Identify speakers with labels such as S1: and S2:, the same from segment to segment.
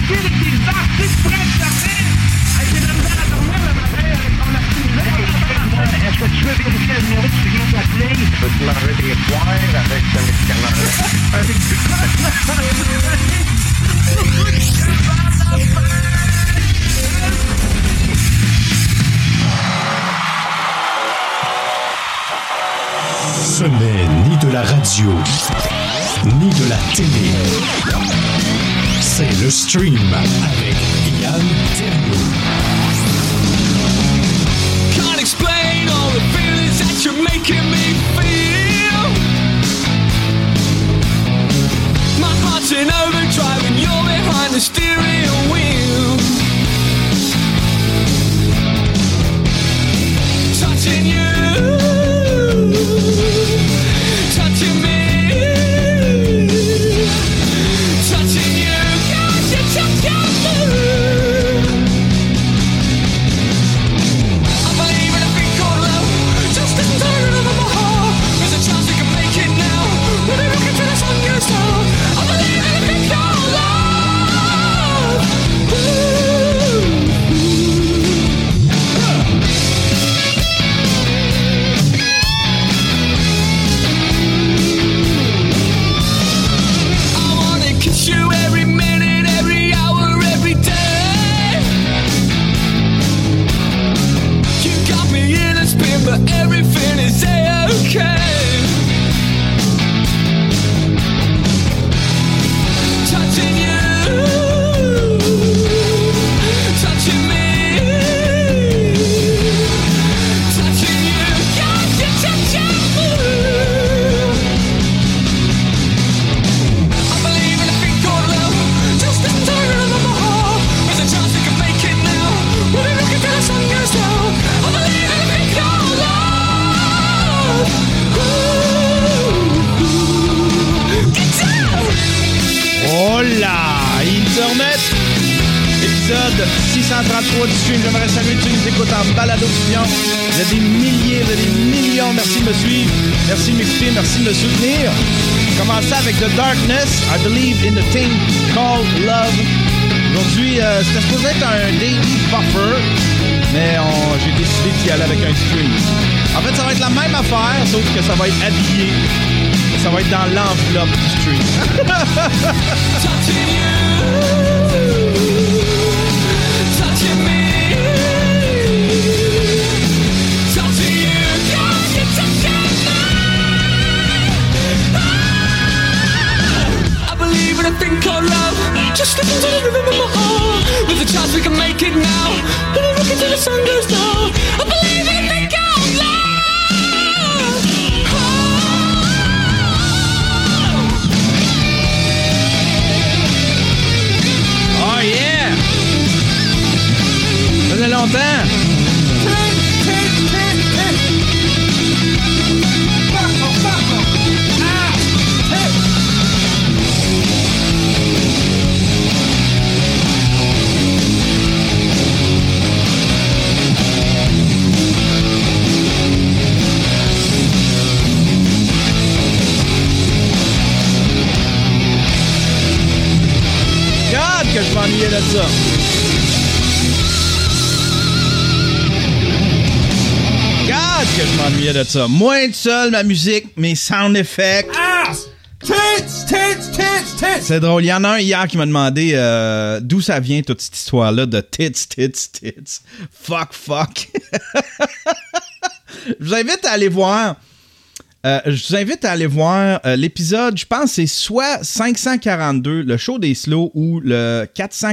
S1: chier avec des artistes prêts de dormir. J'ai de la misère à dormir le matin avec ton artiste. Est-ce que tu veux vérifier le numéro que tu viens d'appeler? Peux-tu manger des poires avec ce médicament-là?
S2: Ce n'est ni de la radio, ni de la télé. C'est le stream avec Yann Terriot.
S3: Can't explain all the feelings that you're making me feel. My heart's in overdrive and you're behind the steering wheel. Touching you, touching me, touching you, cause you touch me. I believe in a thing called love, just as I'm turning over my heart. There's a chance we can make it now, when we look into the sun goes down. I believe in a thing called love. I wanna kiss you every minute, every hour, every day. You got me in a spin, but everything is A-okay. Touching you, touching me, touching you, got you touching me. I believe in a thing called love, just as I'm turning over my heart. There's a chance we can make it now, when we look until the sun goes down. I believe in a thing called love. Get down!
S4: Oh là! Internet! Épisode 633 du stream. J'aimerais saluer tous les écoutes en balado-diffusion. Vous êtes des milliers, vous êtes des millions. Merci de me suivre. Merci de m'écouter. Merci de me soutenir. Commencer avec The Darkness. I believe in the thing called love. Aujourd'hui, c'était supposé être un daily buffer, mais j'ai décidé d'y aller avec un stream. En fait, ça va être la même affaire, sauf que ça va être habillé. Ça va être dans l'enveloppe du stream.
S3: Touching you, touching me, touching you, cause you touching me. I believe in a thing called love, just as I'm turning over my heart. There's a chance we can make it now, when we look until the sun goes down. I believe in a thing called love.
S4: Oh yeah! Ça faisait longtemps! Que je m'ennuyais de ça. Regarde que je m'ennuyais de ça. Moi tout seul, ma musique, mes sound effects. C'est drôle. Il y en a un hier qui m'a demandé d'où ça vient toute cette histoire-là de tits. Fuck. Je vous invite à aller voir. L'épisode, je pense c'est soit 542, le show des slows, ou le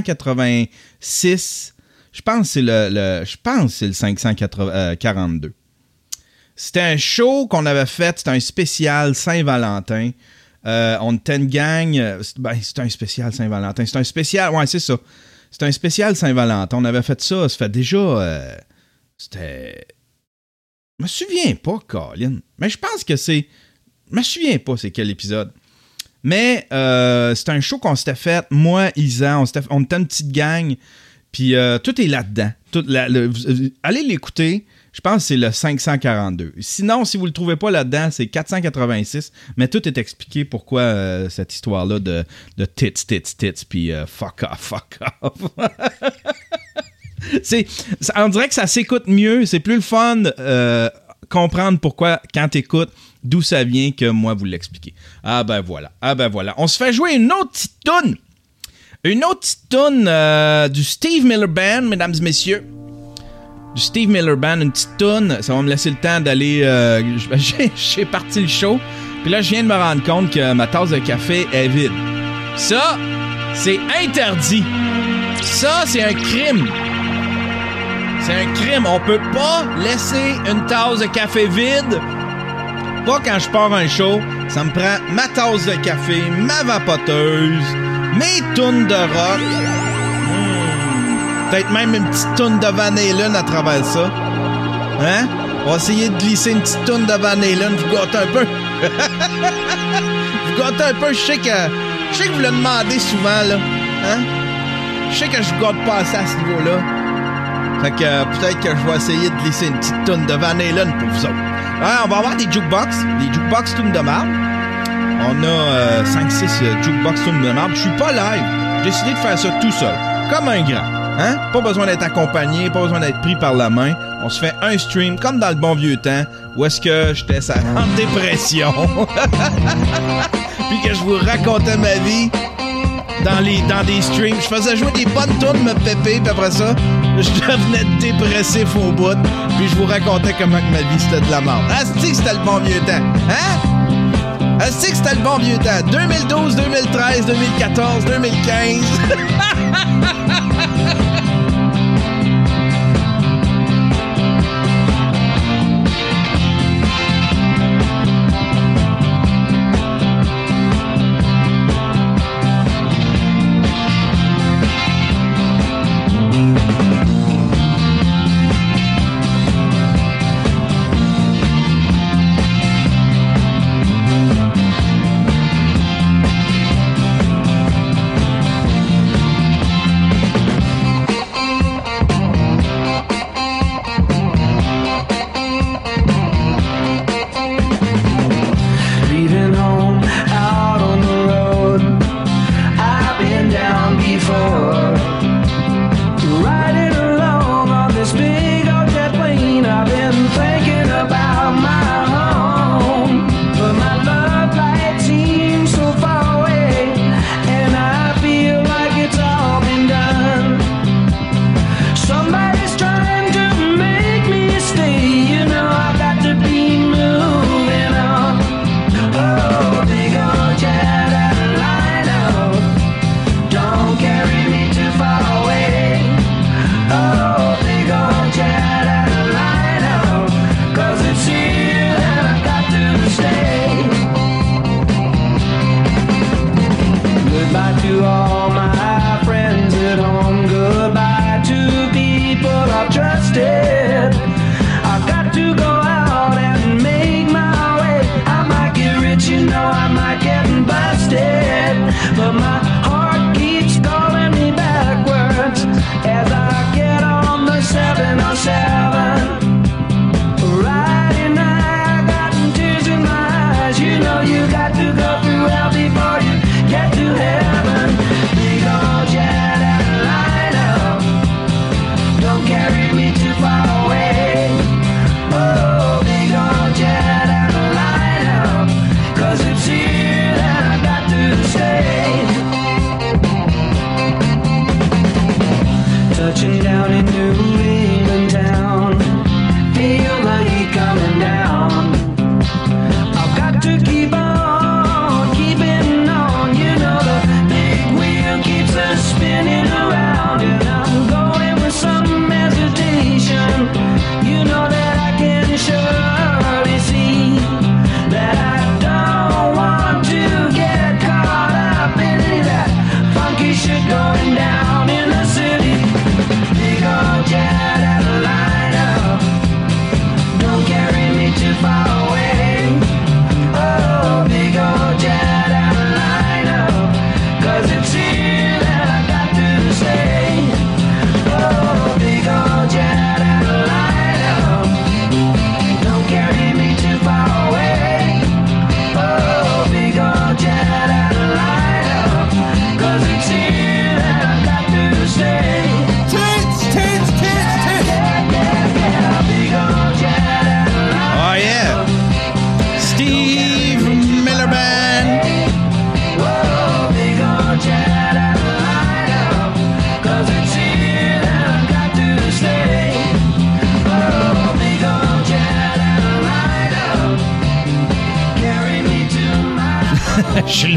S4: 486. Je pense que c'est le 542. C'était un show qu'on avait fait, c'était un spécial Saint-Valentin. On était une gang, c'était un spécial Saint-Valentin. C'est un spécial, ouais, c'est ça. C'était un spécial Saint-Valentin. On avait fait ça fait déjà, c'était... Je me souviens pas, Colin. Mais je pense que c'est... Je me souviens pas c'est quel épisode. Mais c'était un show qu'on s'était fait, moi, Isa, on était une petite gang, puis tout est là-dedans. Allez l'écouter. Je pense que c'est le 542. Sinon, si vous le trouvez pas là-dedans, c'est 486. Mais tout est expliqué pourquoi cette histoire-là de tits, puis fuck off. On dirait que ça s'écoute mieux. C'est plus le fun comprendre pourquoi, quand t'écoutes, d'où ça vient que moi vous l'expliquer. Ah ben voilà. On se fait jouer une autre petite toune. Une autre petite toune du Steve Miller Band, mesdames et messieurs. Du Steve Miller Band, une petite toune. Ça va me laisser le temps d'aller... j'ai parti le show. Puis là, je viens de me rendre compte que ma tasse de café est vide. Ça, c'est interdit. Ça, c'est un crime. C'est un crime. On peut pas laisser une tasse de café vide. Pas quand je pars un show. Ça me prend ma tasse de café, ma vapoteuse, mes tounes de rock. Peut-être même une petite toune de Van Halen à travers ça. Hein? On va essayer de glisser une petite toune de Van Halen. Vous gâtez un peu. Vous gâtez un peu. Je sais que vous le demandez souvent, là. Hein? Je sais que je vous gâte pas assez à ce niveau-là. Fait que peut-être que je vais essayer de glisser une petite toune de Van Halen pour vous autres. Ouais, on va avoir des jukebox tunes de marde. On a 5-6 jukebox tunes de marde. Je suis pas live. J'ai décidé de faire ça tout seul. Comme un grand. Hein? Pas besoin d'être accompagné, pas besoin d'être pris par la main. On se fait un stream, comme dans le bon vieux temps, où est-ce que j'étais en dépression. Puis que je vous racontais ma vie dans des streams. Je faisais jouer des bonnes tunes, me péper, puis après ça, je devenais dépressif au bout. Puis je vous racontais comment que ma vie, c'était de la merde. Asti que c'était le bon vieux temps. Hein? Asti que c'était le bon vieux temps. 2012, 2013, 2014, 2015...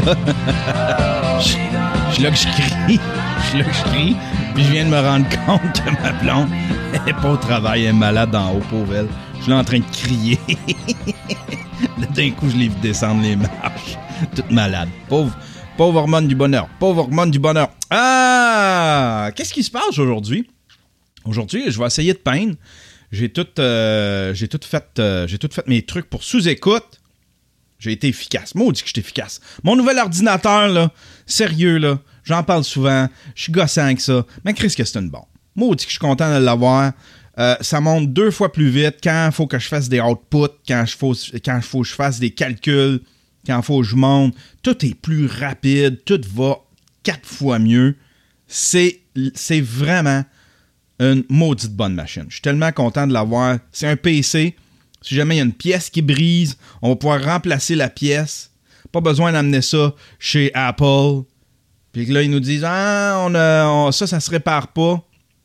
S4: là. Je suis là que je crie. Puis je viens de me rendre compte que ma blonde est pas au travail, elle est malade en haut, pauvre elle. Je suis là en train de crier. D'un coup, je l'ai vu descendre les marches. Toute malade. Pauvre hormone du bonheur. Ah! Qu'est-ce qui se passe aujourd'hui? Aujourd'hui, je vais essayer de peindre. J'ai tout fait mes trucs pour sous-écoute. J'ai été efficace. Maudit que je suis efficace. Mon nouvel ordinateur, là, sérieux, là, j'en parle souvent. Je suis gossant avec ça. Mais Chris, que c'est une bombe. Maudit que je suis content de l'avoir. Ça monte 2 fois plus vite quand il faut que je fasse des outputs, quand il faut que je fasse des calculs, quand il faut que je monte. Tout est plus rapide. Tout va 4 fois mieux. C'est vraiment une maudite bonne machine. Je suis tellement content de l'avoir. C'est un PC. Si jamais il y a une pièce qui brise, on va pouvoir remplacer la pièce. Pas besoin d'amener ça chez Apple. Puis là, ils nous disent « Ah, ça se répare pas. »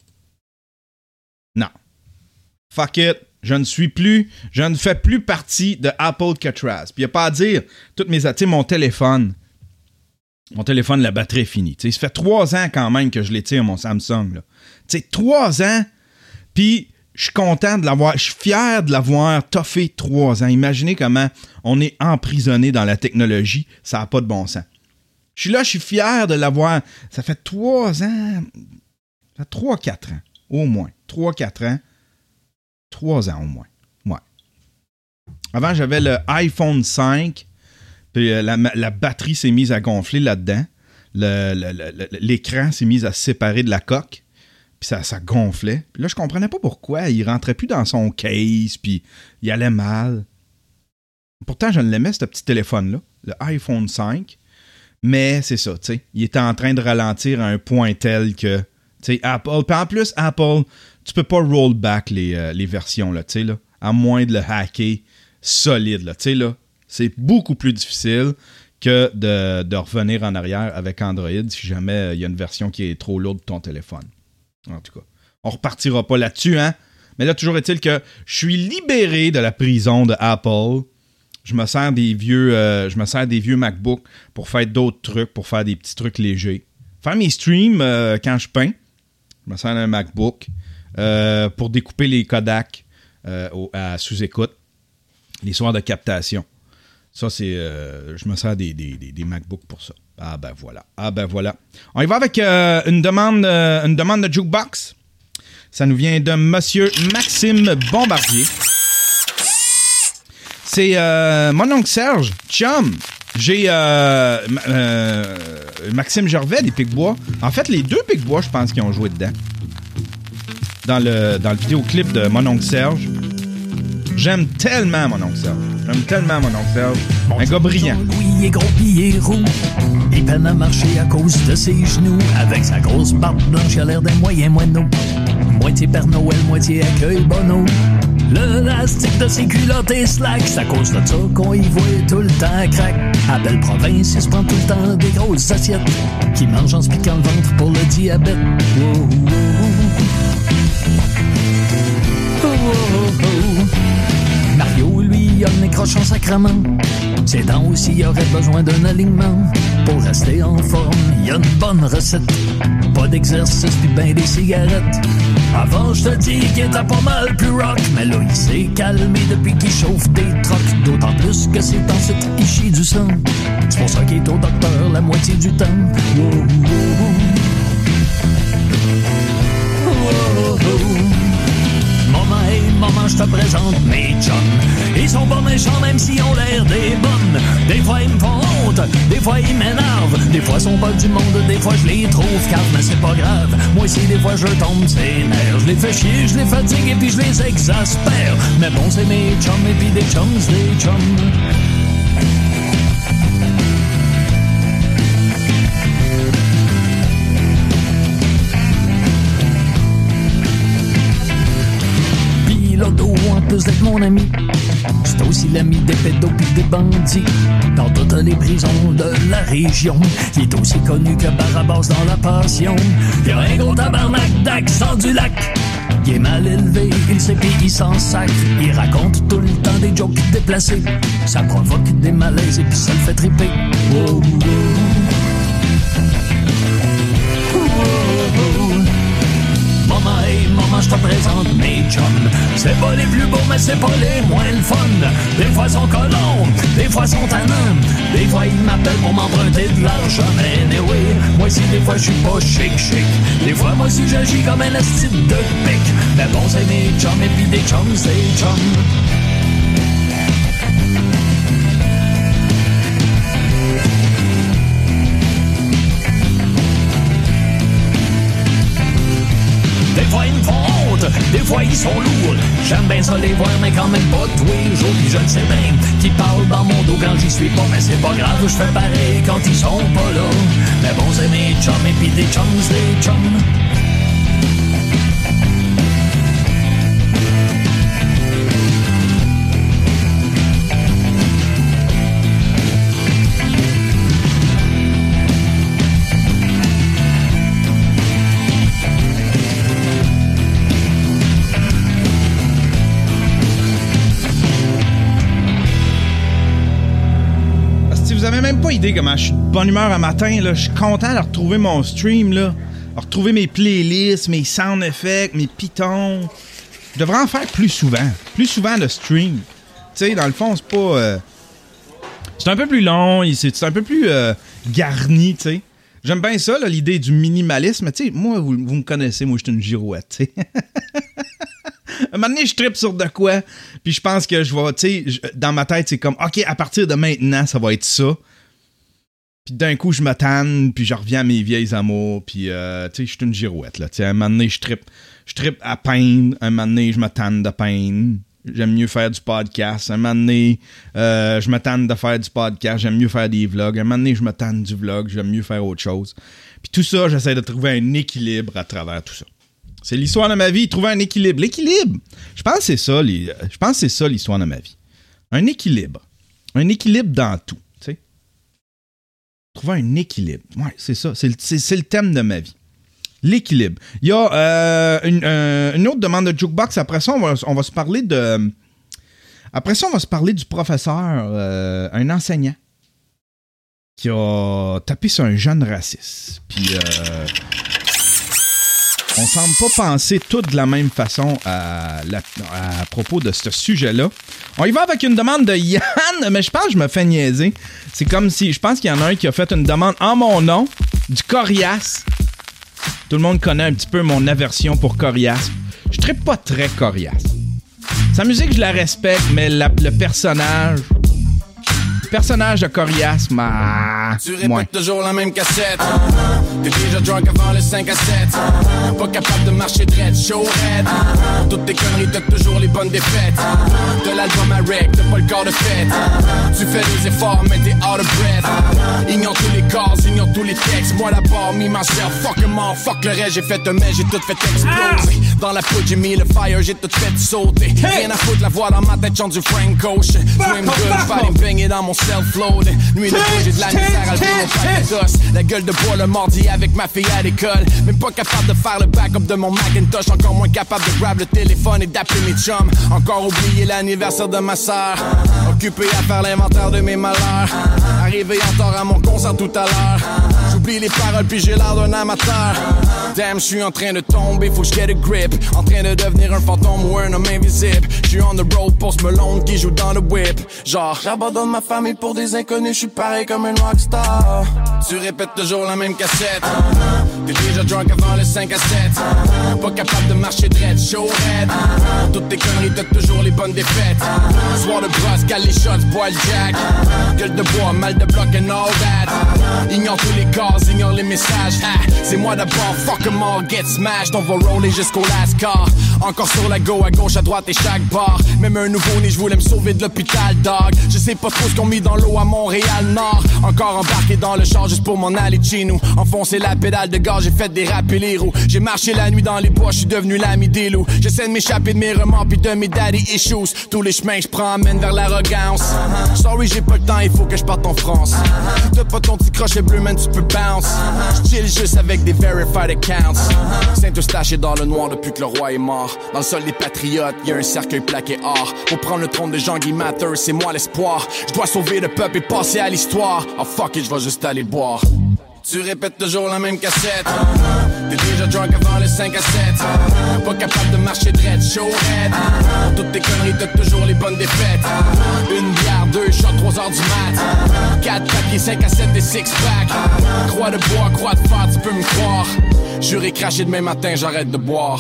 S4: Non. Fuck it. Je ne fais plus partie de Apple Catraz. Puis il n'y a pas à dire, toutes mes... Tu sais, mon téléphone, la batterie est finie. Tu sais, ça fait 3 ans quand même que je l'ai tiré, mon Samsung. Tu sais, 3 ans, puis je suis content de l'avoir, je suis fier de l'avoir toffé 3 ans. Imaginez comment on est emprisonné dans la technologie, ça n'a pas de bon sens. Je suis fier de l'avoir, ça fait 3 ans, ça fait 3-4 ans, au moins. 3-4 ans, 3 ans au moins, ouais. Avant, j'avais le iPhone 5, puis la batterie s'est mise à gonfler là-dedans. L'écran s'est mis à se séparer de la coque. Puis ça gonflait. Puis là, je comprenais pas pourquoi. Il rentrait plus dans son case, puis il allait mal. Pourtant, je l'aimais, ce petit téléphone-là, le iPhone 5. Mais c'est ça, tu sais. Il était en train de ralentir à un point tel que, tu sais, Apple... Puis en plus, Apple, tu peux pas roll back les versions, là, tu sais, là. À moins de le hacker solide, là, tu sais, là. C'est beaucoup plus difficile que de revenir en arrière avec Android si jamais il y a une version qui est trop lourde de ton téléphone. En tout cas, on repartira pas là-dessus, hein? Mais là, toujours est-il que je suis libéré de la prison de Apple. Je me sers des vieux MacBook pour faire d'autres trucs, pour faire des petits trucs légers. Faire mes streams quand je peins. Je me sers d'un MacBook pour découper les Kodak à sous-écoute. Les soirs de captation. Ça, c'est... je me sers des MacBooks pour ça. Ah ben voilà. On y va avec une demande de jukebox. Ça nous vient de Monsieur Maxime Bombardier. C'est mon oncle Serge, chum. J'ai Maxime Gervais des Picbois. En fait, les 2 Picbois, je pense qu'ils ont joué dedans. Dans le vidéoclip de mon oncle Serge. J'aime tellement mon oncle Serge. Un gars brillant.
S5: Louis est gros pis il est roux. Il peine à marcher à cause de ses genoux. Avec sa grosse barbe blanche, il a l'air d'un moyen moineau. Moitié Père Noël, moitié accueil Bono. Le lastique de ses culottes est slack. C'est à cause de ça qu'on y voit tout le temps crack. À belle province, il se prend tout le temps des grosses assiettes qui mangent en se piquant le ventre pour le diabète. Oh, oh, oh. Oh, oh, oh. Mario, lui, il a le nez croche en sacrement. Ses dents aussi, il aurait besoin d'un alignement. Pour rester en forme, il y a une bonne recette. Pas d'exercice pis ben des cigarettes. Avant, je te dis qu'il était pas mal plus rock. Mais là, il s'est calmé depuis qu'il chauffe des trocs. D'autant plus que c'est ensuite qu'il chie du sang. C'est pour ça qu'il est au docteur la moitié du temps. Oh, oh, oh. Oh, oh, oh. Maman, je te présente mes chums. Ils sont pas méchants même s'ils ont l'air des bonnes. Des fois ils me font honte, des fois ils m'énervent. Des fois ils sont pas du monde, des fois je les trouve caves. Mais c'est pas grave, moi aussi des fois je tombe ses nerfs. Je les fais chier, je les fatigue et puis je les exaspère. Mais bon c'est mes chums et puis des chums, des chums. En plus d'être mon ami, c'est aussi l'ami des pédos pis des bandits. Dans toutes les prisons de la région, il est aussi connu que Barabas dans La Passion. Il y a un gros tabarnak d'accent du lac. Il est mal élevé, il sait pis il s'en sacre. Il raconte tout le temps des jokes déplacés. Ça provoque des malaises et puis ça le fait triper. Wow, wow. Maman, hey, maman, je te présente mes chums. C'est pas les plus beaux, mais c'est pas les moins le fun. Des fois sont colons, des fois sont tannants. Des fois ils m'appellent pour m'emprunter de l'argent. Mais anyway, moi aussi des fois je suis pas chic. Des fois moi aussi j'agis comme un asti de pic. Mais bon c'est mes chums et puis des chums c'est chums. Des fois ils me font honte, des fois ils sont lourds. J'aime bien ça les voir, mais quand même pas tous les jours. Puis je ne sais bien qui parle dans mon dos quand j'y suis pas. Mais c'est pas grave, je fais pareil quand ils sont pas là. Mais bon c'est mes chums et puis des chums, des chums.
S4: Vous avez même pas idée comment je suis de bonne humeur un matin, là. Je suis content de retrouver mon stream, là. De retrouver mes playlists, mes sound effects, mes pitons. Je devrais en faire plus souvent. Plus souvent de stream. Tu sais, dans le fond, c'est pas... C'est un peu plus long, c'est un peu plus garni, tu sais. J'aime bien ça, là, l'idée du minimalisme. Tu sais, moi, vous me connaissez, moi, je suis une girouette, tu sais. Un moment donné, je trippe sur de quoi, puis je pense que je vais, tu sais, dans ma tête, c'est comme, OK, à partir de maintenant, ça va être ça. Puis d'un coup, je me tanne, puis je reviens à mes vieilles amours, puis, tu sais, je suis une girouette, là. Tu sais, un moment donné, je trippe à peindre, un moment donné, je me tanne de peindre. J'aime mieux faire du podcast. Un moment donné, je me tanne de faire du podcast. J'aime mieux faire des vlogs. Un moment donné, je me tanne du vlog. J'aime mieux faire autre chose. Puis tout ça, j'essaie de trouver un équilibre à travers tout ça. C'est l'histoire de ma vie, trouver un équilibre. L'équilibre, je pense que c'est ça, l'histoire de ma vie. Un équilibre. Un équilibre dans tout, tu sais. Trouver un équilibre. Ouais, c'est ça. C'est le thème de ma vie. L'équilibre. Il y a une autre demande de jukebox. Après ça, on va se parler de... Après ça, on va se parler du professeur, un enseignant, qui a tapé sur un jeune raciste. Puis... on semble pas penser tout de la même façon à propos de ce sujet-là. On y va avec une demande de Yann, mais je pense que je me fais niaiser. C'est comme si... Je pense qu'il y en a un qui a fait une demande en mon nom, du coriace. Tout le monde connaît un petit peu mon aversion pour coriace. Je trippe pas très coriace. Sa musique, je la respecte, mais le personnage... Le personnage de coriace,
S6: tu répètes toujours la même cassette. T'es déjà drunk avant le 5 à 7. Pas capable de marcher dread, show red. Toutes tes conneries, t'as toujours les bonnes défaites. De l'album à rec, t'as pas le corps de fête. Tu fais des efforts, mais t'es out of breath. Ignore tous les corps, ignore tous les textes. Moi d'abord, me myself, fuck em all, fuck le reste. J'ai fait un mais j'ai tout fait exploser. Dans la poudre, j'ai mis le fire, j'ai tout fait sauter. Rien à foutre, la voix dans ma tête chante du Frank Ocean. Swim good, pas les baigner dans mon self-load. Nuit de jour, j'ai de la misère à lever mon pack de gosse. La gueule de bois le mardi avec ma fille à l'école. Même pas capable de faire le backup de mon Macintosh. Encore moins capable de grab le téléphone et d'appeler mes chums. Encore oublié l'anniversaire de ma sœur. Occupé à faire l'inventaire de mes malheurs. Arrivé en tort à mon concert tout à l'heure. J'oublie les paroles puis j'ai l'air d'un amateur. Damn, j'suis en train de tomber, faut que j'get a grip. En train de devenir un fantôme ou un homme invisible. J'suis on the road, Post Malone qui joue dans le whip. Genre, j'abandonne ma famille pour des inconnus, j'suis pareil comme un rockstar. Tu répètes toujours la même cassette. T'es déjà drunk avant le 5 à 7. Pas capable de marcher dread, show red. Toutes tes conneries, t'as toujours les bonnes défaites. Soir de brosse, cale les shots, bois le jack. Gueule de bois, mal de bloc and all that. Ignore tous les calls, ignore les messages. C'est moi d'abord, fuck em all, get smashed. On va roller jusqu'au last car. Encore sur la go, à gauche, à droite et chaque bar. Même un nouveau-né, je voulais me sauver de l'hôpital, dog. Je sais pas trop ce qu'on mis dans l'eau à Montréal-Nord. Encore embarqué dans le char juste pour m'en aller de chez nous. Enfoncer la pédale de gaz tard, j'ai fait déraper les roues. J'ai marché la nuit dans les bois, je suis devenu l'ami des loups. J'essaie de m'échapper de mes remords pis de mes daddy issues. Tous les chemins que je prends mènent vers l'arrogance. Sorry, j'ai pas le temps, il faut que je parte en France. Si t'as pas ton petit crochet bleu, man, tu peux bounce. J'chill juste avec des verified accounts. Saint-Eustache est dans le noir depuis que le roi est mort. Dans le sol des patriotes, y'a un cercueil plaqué or. Pour prendre le trône de Jean-Guy Mathers, c'est moi l'espoir. Je dois sauver le peuple et passer à l'histoire. Oh fuck it, je vais juste aller boire. Tu répètes toujours la même cassette. T'es déjà drunk avant le 5 à 7. Pas capable de marcher dread, show head. Toutes tes conneries, t'as toujours les bonnes défaites. Une bière, 2 shots, 3 heures du mat. 4 papiers, 5 à 7 et 6 pack. Croix de bois, croix de fer, tu peux me croire. Juré craché demain matin, j'arrête de boire.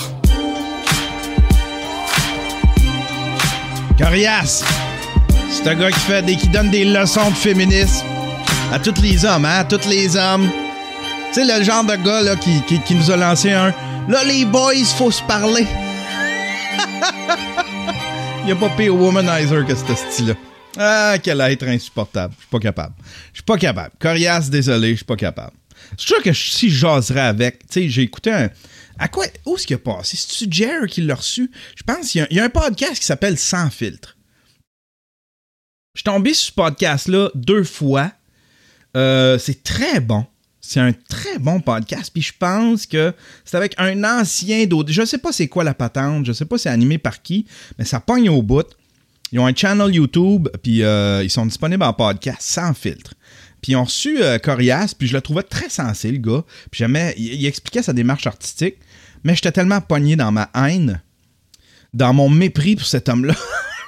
S4: Coriace! C'est un gars qui donne des leçons de féminisme à tous les hommes, hein? À tous les hommes. Tu sais, le genre de gars là, qui nous a lancé un « Là, les boys, faut se parler! » Il n'y a pas pire womanizer que ce style-là. Ah, quel être insupportable. Je suis pas capable. Coriace, désolé, je suis pas capable. C'est sûr que si je jaserais avec, tu sais, j'ai écouté un... À quoi... Où est-ce qu'il a passé? C'est-tu Jer qui l'a reçu? Je pense qu'il y a un podcast qui s'appelle Sans filtre. Je suis tombé sur ce podcast-là 2 fois. C'est très bon. C'est un très bon podcast. Puis je pense que c'est avec un ancien d'autres. Je sais pas c'est quoi la patente. Je sais pas c'est animé par qui. Mais ça pogne au bout. Ils ont un channel YouTube. Puis ils sont disponibles en podcast sans filtre. Puis ils ont reçu Coriace. Puis je le trouvais très sensé, le gars. Puis il expliquait sa démarche artistique. Mais j'étais tellement pogné dans ma haine. Dans mon mépris pour cet homme-là.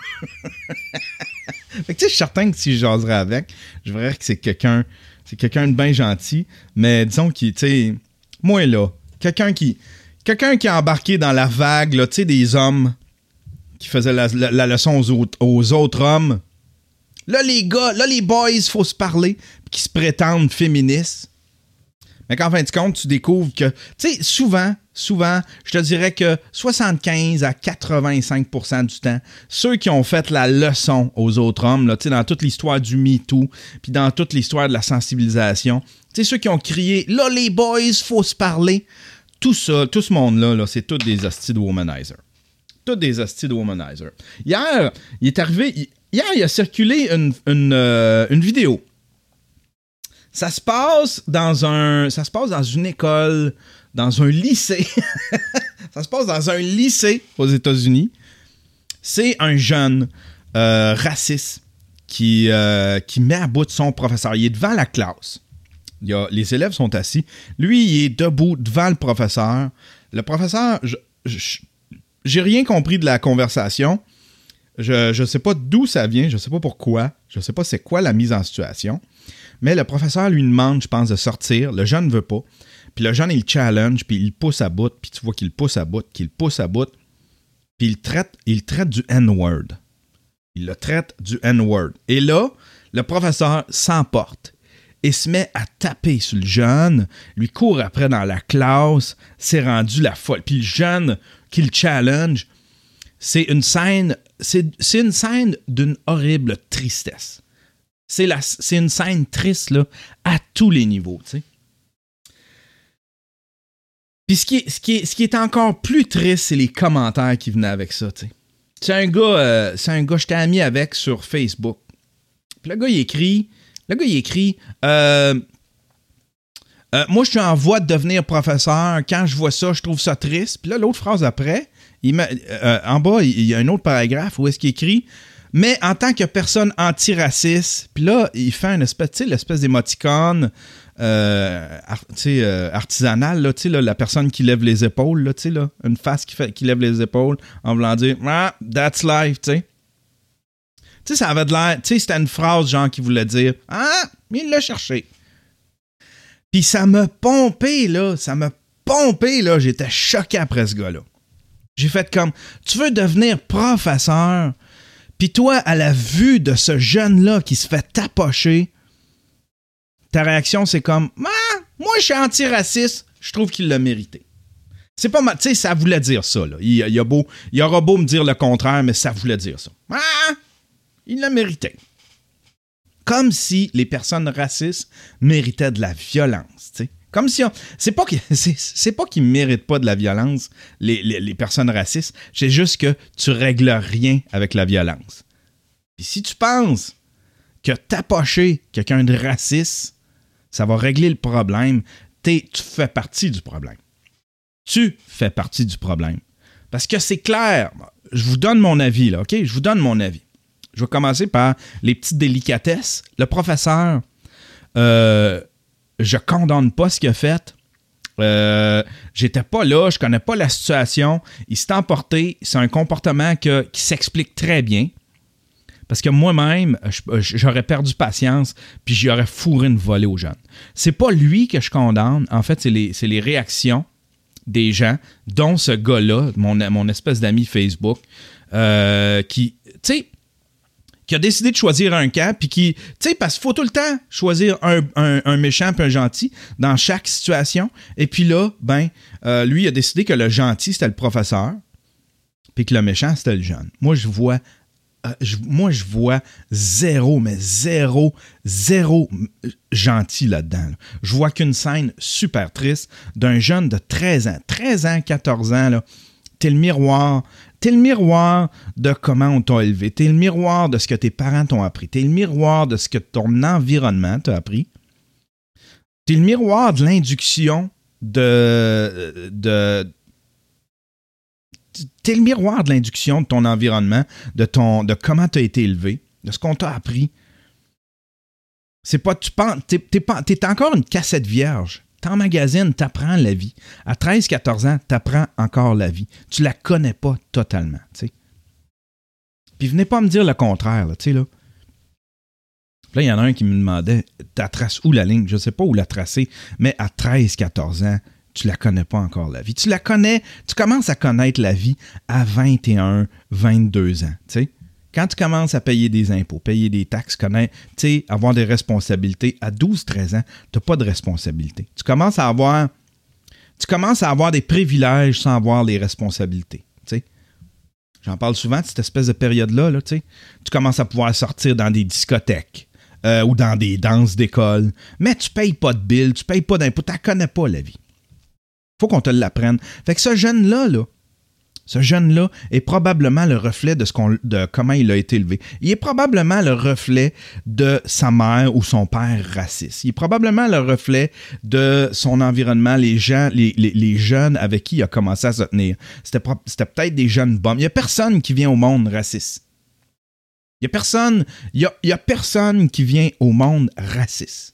S4: Fait que tu sais, je suis certain que si je jaserais avec, je verrais que c'est quelqu'un de bien gentil, mais disons qu'il, tu sais, moi là, quelqu'un qui a embarqué dans la vague, là, tu sais, des hommes qui faisaient la leçon aux autres hommes. Là, les gars, là, les boys, faut se parler, puis qui se prétendent féministes. Mais qu'en fin de compte, tu découvres que, tu sais, souvent, je te dirais que 75 à 85% du temps, ceux qui ont fait la leçon aux autres hommes, là, tu sais, dans toute l'histoire du MeToo, puis dans toute l'histoire de la sensibilisation, tu sais, ceux qui ont crié « Là, les boys, faut se parler », tout ça, tout ce monde-là, là, c'est tous des hosties de womanizers. Tous des hosties de womanizers. Hier, il a circulé une vidéo. Ça se passe dans une école, dans un lycée. Ça se passe dans un lycée aux États-Unis. C'est un jeune raciste qui met à bout de son professeur. Il est devant la classe. Les élèves sont assis. Lui, il est debout devant le professeur. Le professeur, j'ai rien compris de la conversation. Je sais pas d'où ça vient. Je sais pas pourquoi. Je sais pas c'est quoi la mise en situation. Mais le professeur lui demande, je pense, de sortir. Le jeune ne veut pas. Puis le jeune, il challenge, puis il le pousse à bout. Puis tu vois qu'il le pousse à bout, Puis il traite du N-word. Il le traite du N-word. Et là, le professeur s'emporte et se met à taper sur le jeune. Lui court après dans la classe. C'est rendu la folle. Puis le jeune qui le challenge, c'est une scène d'une horrible tristesse. C'est une scène triste là, à tous les niveaux, tu sais. Puis ce qui est encore plus triste, c'est les commentaires qui venaient avec ça, tu sais. C'est un gars, j'étais ami avec sur Facebook. Puis le gars, il écrit, moi, je suis en voie de devenir professeur. Quand je vois ça, je trouve ça triste. Puis là, l'autre phrase après, en bas, il y a un autre paragraphe où est-ce qu'il écrit « Mais en tant que personne antiraciste », puis là, il fait l'espèce d'émoticône artisanale, là, là, la personne qui lève les épaules, là, là, une face qui lève les épaules en voulant dire « Ah, that's life », tu sais. Tu sais, ça avait de l'air, tu sais, c'était une phrase genre qui voulait dire « Ah, il l'a cherché ». Puis ça m'a pompé, là, j'étais choqué après ce gars-là. J'ai fait comme, tu veux devenir professeur, puis toi, à la vue de ce jeune-là qui se fait tapocher, ta réaction, c'est comme, ah, moi, je suis antiraciste, je trouve qu'il l'a mérité. C'est pas mal, tu sais, ça voulait dire ça, là. Il aura beau me dire le contraire, mais ça voulait dire ça. Ah, il l'a mérité. Comme si les personnes racistes méritaient de la violence, tu sais. Comme si c'est pas qu'ils méritent pas de la violence, les personnes racistes. C'est juste que tu règles rien avec la violence. Puis si tu penses que tapocher quelqu'un de raciste, ça va régler le problème, tu fais partie du problème. Tu fais partie du problème. Parce que c'est clair. Je vous donne mon avis, là, OK? Je vous donne mon avis. Je vais commencer par les petites délicatesses. Le professeur, je condamne pas ce qu'il a fait. J'étais pas là, je connais pas la situation. Il s'est emporté. C'est un comportement qui s'explique très bien. Parce que moi-même, j'aurais perdu patience, puis j'aurais fourré une volée aux jeunes. C'est pas lui que je condamne. En fait, c'est les réactions des gens, dont ce gars-là, mon espèce d'ami Facebook, qui a décidé de choisir un camp, puis qui, parce qu'il faut tout le temps choisir un méchant puis un gentil dans chaque situation. Et puis là, lui, il a décidé que le gentil, c'était le professeur, puis que le méchant, c'était le jeune. Moi, je vois zéro gentil là-dedans. Là. Je vois qu'une scène super triste d'un jeune de 13 ans, 14 ans, là. T'es le miroir de comment on t'a élevé. T'es le miroir de ce que tes parents t'ont appris. T'es le miroir de ce que ton environnement t'a appris. T'es le miroir de l'induction T'es le miroir de l'induction de ton environnement, de comment tu as été élevé, de ce qu'on t'a appris. C'est pas, t'es encore une cassette vierge. T'emmagasines, t'apprends la vie. À 13-14 ans, t'apprends encore la vie. Tu la connais pas totalement, tu sais. Puis venez pas me dire le contraire, là, tu sais, là. Là, il y en a un qui me demandait, t'as tracé où la ligne? Je sais pas où la tracer, mais à 13-14 ans, tu la connais pas encore, la vie. Tu la connais, tu commences à connaître la vie à 21, 22 ans, tu sais. Quand tu commences à payer des impôts, payer des taxes, avoir des responsabilités, à 12-13 ans, tu n'as pas de responsabilité. Tu commences à avoir des privilèges sans avoir les responsabilités. T'sais. J'en parle souvent de cette espèce de période-là. Là, tu commences à pouvoir sortir dans des discothèques ou dans des danses d'école, mais tu ne payes pas de billes, tu ne payes pas d'impôts, tu ne connais pas la vie. Il faut qu'on te l'apprenne. Fait que ce jeune-là est probablement le reflet de comment il a été élevé. Il est probablement le reflet de sa mère ou son père raciste. Il est probablement le reflet de son environnement, les jeunes avec qui il a commencé à se tenir. C'était peut-être des jeunes bums. Il n'y a personne qui vient au monde raciste. Il y a personne qui vient au monde raciste.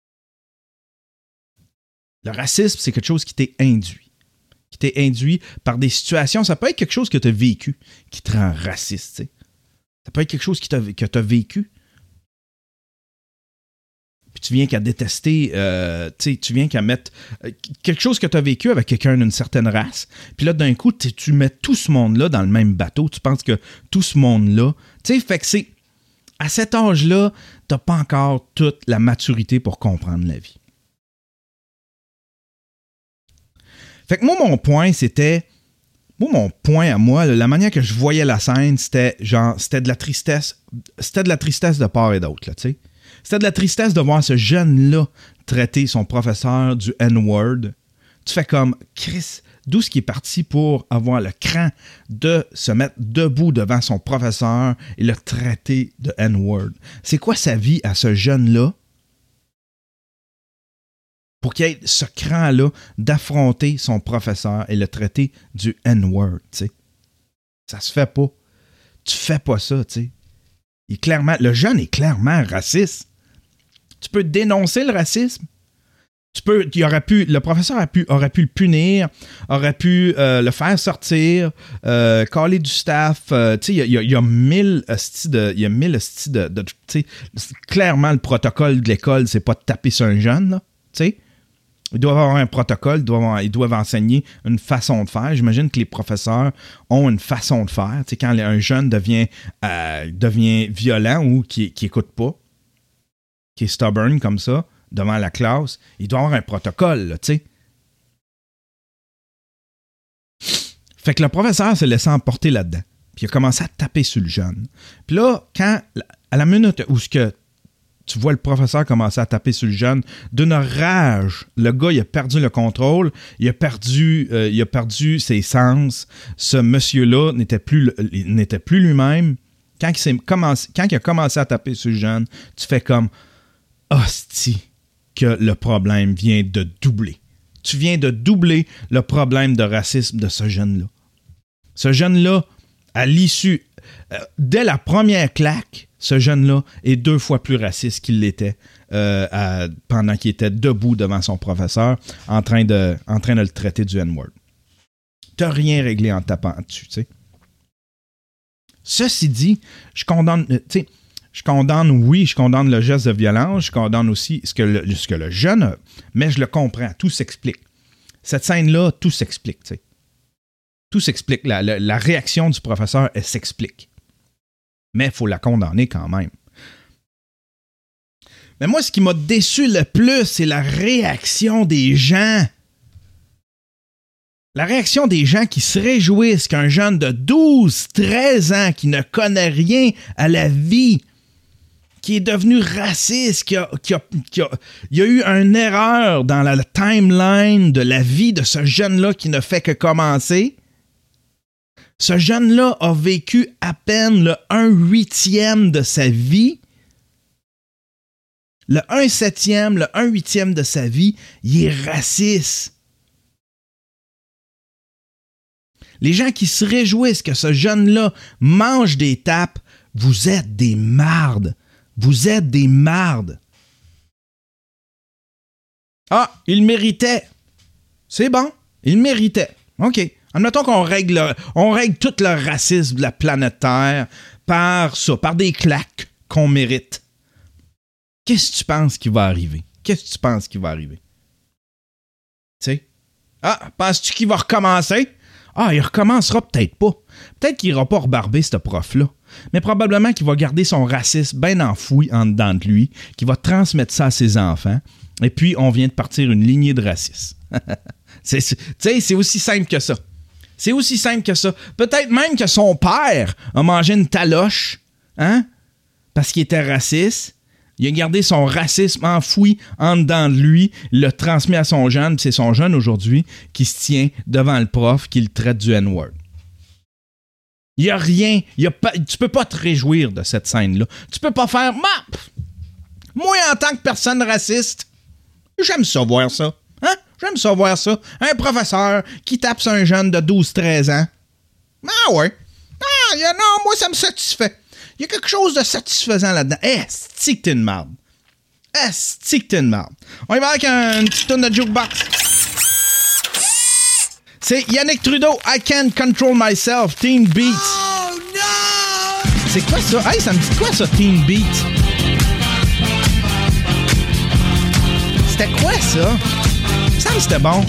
S4: Le racisme, c'est quelque chose qui t'est induit. Qui t'est induit par des situations. Ça peut être quelque chose que tu as vécu qui te rend raciste. T'sais. Ça peut être quelque chose que tu as vécu. Puis tu viens qu'à détester, tu viens qu'à mettre quelque chose que tu as vécu avec quelqu'un d'une certaine race. Puis là, d'un coup, tu mets tout ce monde-là dans le même bateau. Tu penses que tout ce monde-là... Tu sais, fait que c'est... À cet âge-là, tu n'as pas encore toute la maturité pour comprendre la vie. Fait que moi, mon point à moi, la manière que je voyais la scène, c'était de la tristesse. C'était de la tristesse de part et d'autre, là, tu sais. C'était de la tristesse de voir ce jeune-là traiter son professeur du N-word. Tu fais comme, Chris, d'où ce qui est parti pour avoir le cran de se mettre debout devant son professeur et le traiter de N-word? C'est quoi sa vie à ce jeune-là? Pour qu'il ait ce cran-là d'affronter son professeur et le traiter du N-word, tu sais. Ça se fait pas. Tu fais pas ça, tu sais. Le jeune est clairement raciste. Tu peux dénoncer le racisme. Le professeur aurait pu le punir, aurait pu le faire sortir, caler du staff. Tu sais, il y a 1000 hosties de... Il y a 1000 hosties de tu sais, clairement, le protocole de l'école, c'est pas de taper sur un jeune, là, tu sais. Ils doivent avoir un protocole, ils doivent enseigner une façon de faire. J'imagine que les professeurs ont une façon de faire. Tu sais, quand un jeune devient violent ou qui écoute pas, qui est stubborn comme ça, devant la classe, il doit avoir un protocole, là, tu sais. Fait que le professeur s'est laissé emporter là-dedans. Puis il a commencé à taper sur le jeune. Puis là, à la minute où tu tu vois le professeur commencer à taper sur le jeune d'une rage. Le gars, il a perdu le contrôle, il a perdu ses sens. Ce monsieur-là n'était plus lui-même. Quand il a commencé à taper sur le jeune, tu fais comme « Hostie » que le problème vient de doubler. Tu viens de doubler le problème de racisme de ce jeune-là. Ce jeune-là, à l'issue, dès la première claque, ce jeune-là est 2 fois plus raciste qu'il l'était pendant qu'il était debout devant son professeur en train de le traiter du N-word. T'as rien réglé en tapant dessus, tu sais. Ceci dit, je condamne le geste de violence, je condamne aussi ce que le jeune a, mais je le comprends, tout s'explique. Cette scène-là, tout s'explique, tu sais. Tout s'explique. La réaction du professeur, elle s'explique. Mais il faut la condamner quand même. Mais moi, ce qui m'a déçu le plus, c'est la réaction des gens. La réaction des gens qui se réjouissent qu'un jeune de 12, 13 ans qui ne connaît rien à la vie, qui est devenu raciste, il y a eu une erreur dans la timeline de la vie de ce jeune-là qui ne fait que commencer. Ce jeune-là a vécu à peine le 1/8 de sa vie. Le 1/7, le 1/8 de sa vie, il est raciste. Les gens qui se réjouissent que ce jeune-là mange des tapes, vous êtes des mardes. Vous êtes des mardes. Ah, il méritait. C'est bon, il méritait. OK. Admettons qu'on règle tout le racisme de la planète Terre par ça, par des claques qu'on mérite. Qu'est-ce que tu penses qui va arriver? Tu sais? Ah, penses-tu qu'il va recommencer? Ah, il recommencera peut-être pas. Peut-être qu'il n'ira pas rebarber ce prof-là. Mais probablement qu'il va garder son racisme bien enfoui en dedans de lui, qu'il va transmettre ça à ses enfants. Et puis, on vient de partir une lignée de racistes. C'est aussi simple que ça. C'est aussi simple que ça. Peut-être même que son père a mangé une taloche, hein? Parce qu'il était raciste. Il a gardé son racisme enfoui en dedans de lui, il l'a transmis à son jeune, puis c'est son jeune aujourd'hui qui se tient devant le prof, qui le traite du N-word. Il n'y a rien, tu peux pas te réjouir de cette scène-là. Tu peux pas faire « Moi, en tant que personne raciste, j'aime ça voir ça. Hein? J'aime ça voir ça. Un professeur qui tape sur un jeune de 12-13 ans. Ah ouais. Non, moi, ça me satisfait. Il y a quelque chose de satisfaisant là-dedans. Esti que t'es une marde. On y va avec une petite tonne de jukebox. C'est Yannick Trudeau, I Can't Control Myself, Teen Beat. Oh no! C'est quoi ça? Hey, ça me dit quoi ça, Teen Beat? C'était quoi ça? Ça me c'était bon.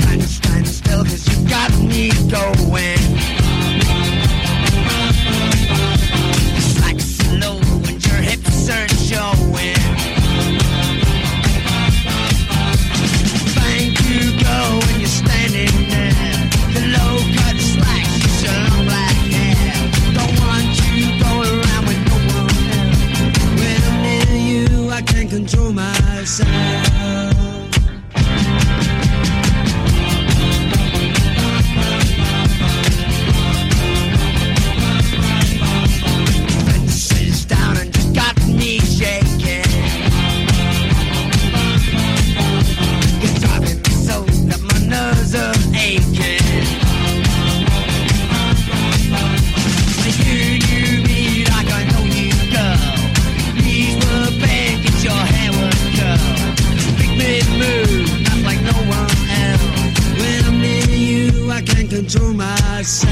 S7: Control myself. Fences down and just got me shaking. You're driving me so that my nerves are aching. You me like I know you, girl. These were bad. Your hair would curl. Big mid move, not like no one else. When I'm near you, I can't control myself.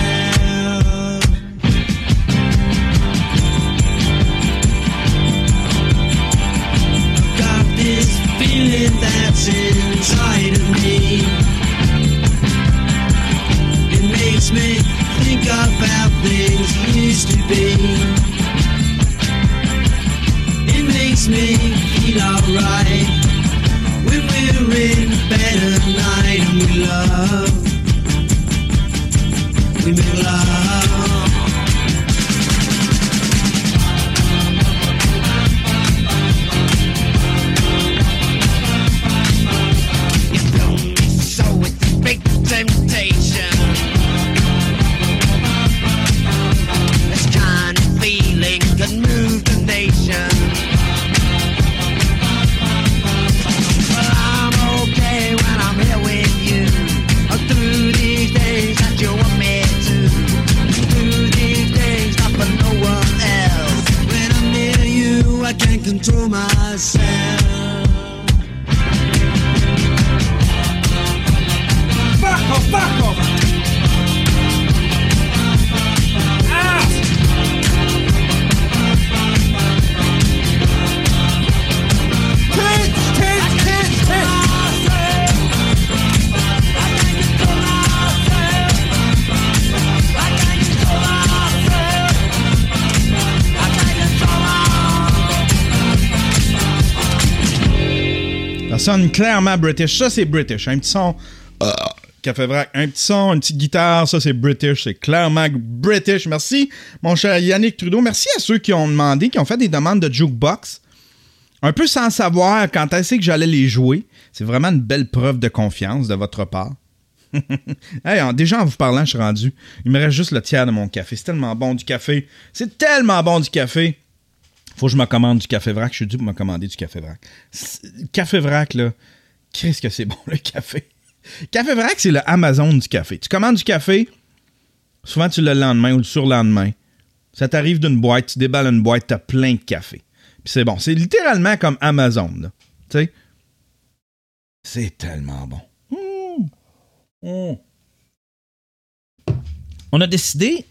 S7: I've got this feeling that's inside of me. It makes me think of how things used to be. Makes me feel alright when we're in bed at night and we make love.
S4: sonne clairement British. Ça, c'est British. Un petit son... Café Vrac. Un petit son, une petite guitare. Ça, c'est British. C'est clairement British. Merci, mon cher Yannick Trudeau. Merci à ceux qui ont demandé, qui ont fait des demandes de jukebox. Un peu sans savoir quand est-ce que j'allais les jouer. C'est vraiment une belle preuve de confiance de votre part. Hey, déjà en vous parlant, je suis rendu. Il me reste juste le tiers de mon café. C'est tellement bon du café. C'est tellement bon du café. Faut que je me commande du Café Vrac. Je suis dû pour me commander du Café Vrac. Café Vrac, là, qu'est-ce que c'est bon, le café. Café Vrac, c'est le Amazon du café. Tu commandes du café, souvent tu l'as le lendemain ou le surlendemain. Ça t'arrive d'une boîte, tu déballes une boîte, t'as plein de café. Puis c'est bon. C'est littéralement comme Amazon, là. Tu sais? C'est tellement bon. On a décidé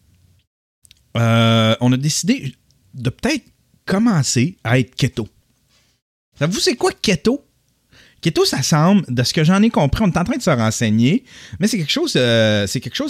S4: de peut-être commencer à être keto. Savez-vous c'est quoi keto? Keto, ça semble, de ce que j'en ai compris, on est en train de se renseigner, mais c'est quelque chose que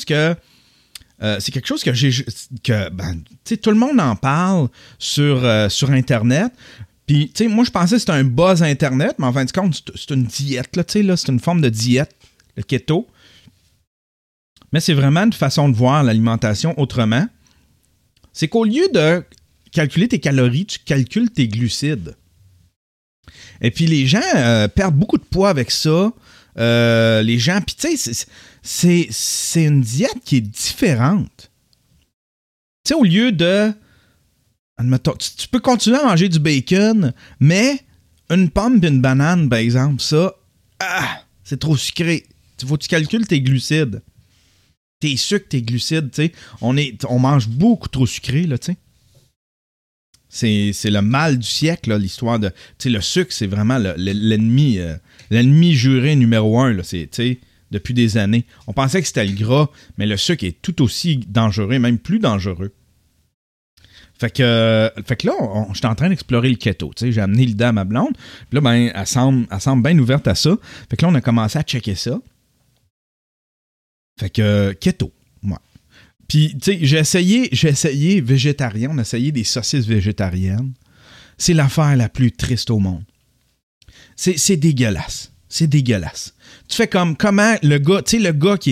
S4: tout le monde en parle sur Internet. Puis, tu sais, moi, je pensais que c'était un buzz Internet, mais en fin de compte, c'est une diète, là, tu sais, là, c'est une forme de diète, le keto. Mais c'est vraiment une façon de voir l'alimentation autrement. C'est qu'au lieu de calculer tes calories, tu calcules tes glucides. Et puis, les gens perdent beaucoup de poids avec ça. Les gens, puis tu sais, c'est une diète qui est différente. Tu sais, au lieu de... Admettons, tu peux continuer à manger du bacon, mais une pomme et une banane, par exemple, ça, c'est trop sucré. Il faut que tu calcules tes glucides. Tes sucres, tes glucides, tu sais. On mange beaucoup trop sucré, là, tu sais. C'est le mal du siècle, là, l'histoire de... Tu sais, le sucre, c'est vraiment l'ennemi juré numéro 1, là, tu sais, depuis des années. On pensait que c'était le gras, mais le sucre est tout aussi dangereux, même plus dangereux. Fait que là, j'étais en train d'explorer le keto. Tu sais, j'ai amené l'idée à ma blonde. Puis là, ben, elle semble bien ouverte à ça. Fait que là, on a commencé à checker ça. Fait que keto, moi. Puis, tu sais, j'ai essayé végétarien. On a essayé des saucisses végétariennes. C'est l'affaire la plus triste au monde. C'est dégueulasse. C'est dégueulasse. Tu fais comment le gars, tu sais, le gars qui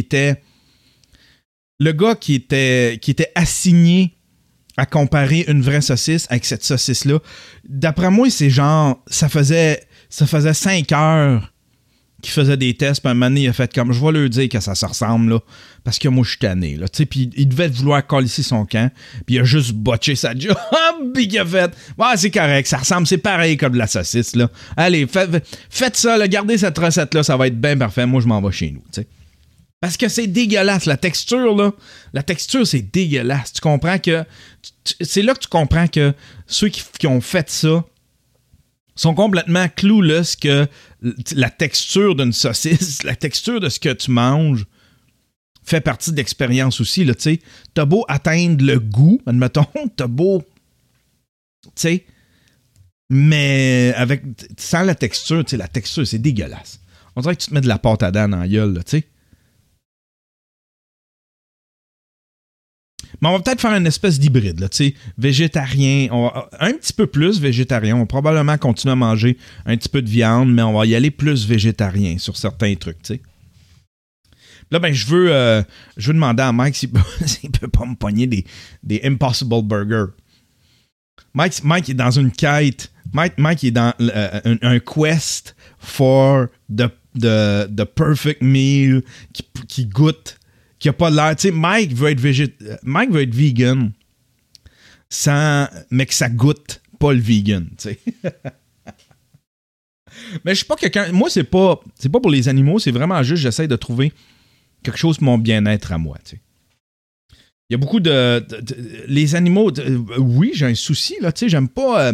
S4: était assigné à comparer une vraie saucisse avec cette saucisse-là. D'après moi, c'est genre, ça faisait 5 heures qu'il faisait des tests, puis un moment donné, il a fait comme, je vais leur dire que ça se ressemble, là, parce que moi, je suis tanné, là, tu sais, puis il devait vouloir calisser son camp, puis il a juste botché sa job, puis il a fait, ouais, c'est correct, ça ressemble, c'est pareil comme de la saucisse, là. Allez, faites ça, là, gardez cette recette-là, ça va être bien parfait, moi, je m'en vais chez nous, tu sais. Parce que c'est dégueulasse. La texture, là, c'est dégueulasse. Tu comprends que... C'est là que tu comprends que ceux qui ont fait ça sont complètement clueless que la texture d'une saucisse, la texture de ce que tu manges fait partie de l'expérience aussi, là, tu sais. T'as beau atteindre le goût, admettons, t'as beau... Tu sais, mais sans la texture, tu sais, la texture, c'est dégueulasse. On dirait que tu te mets de la pâte à dents dans la gueule, là, tu sais. Mais on va peut-être faire une espèce d'hybride, là, tu sais, végétarien, un petit peu plus végétarien, on va probablement continuer à manger un petit peu de viande, mais on va y aller plus végétarien sur certains trucs, tu sais. Là, ben, je veux demander à Mike s'il peut pas me pogner des Impossible Burger. Mike est dans une quête, Mike est dans un quest for the perfect meal qui goûte, qui a pas l'air... Tu sais, Mike veut être vegan, mais que ça goûte pas le vegan, tu sais. Mais je suis pas quelqu'un... Moi, c'est pas pour les animaux, c'est vraiment juste, j'essaie de trouver quelque chose pour mon bien-être à moi, tu sais. Il y a beaucoup de les animaux... oui, j'ai un souci, là, tu sais, j'aime pas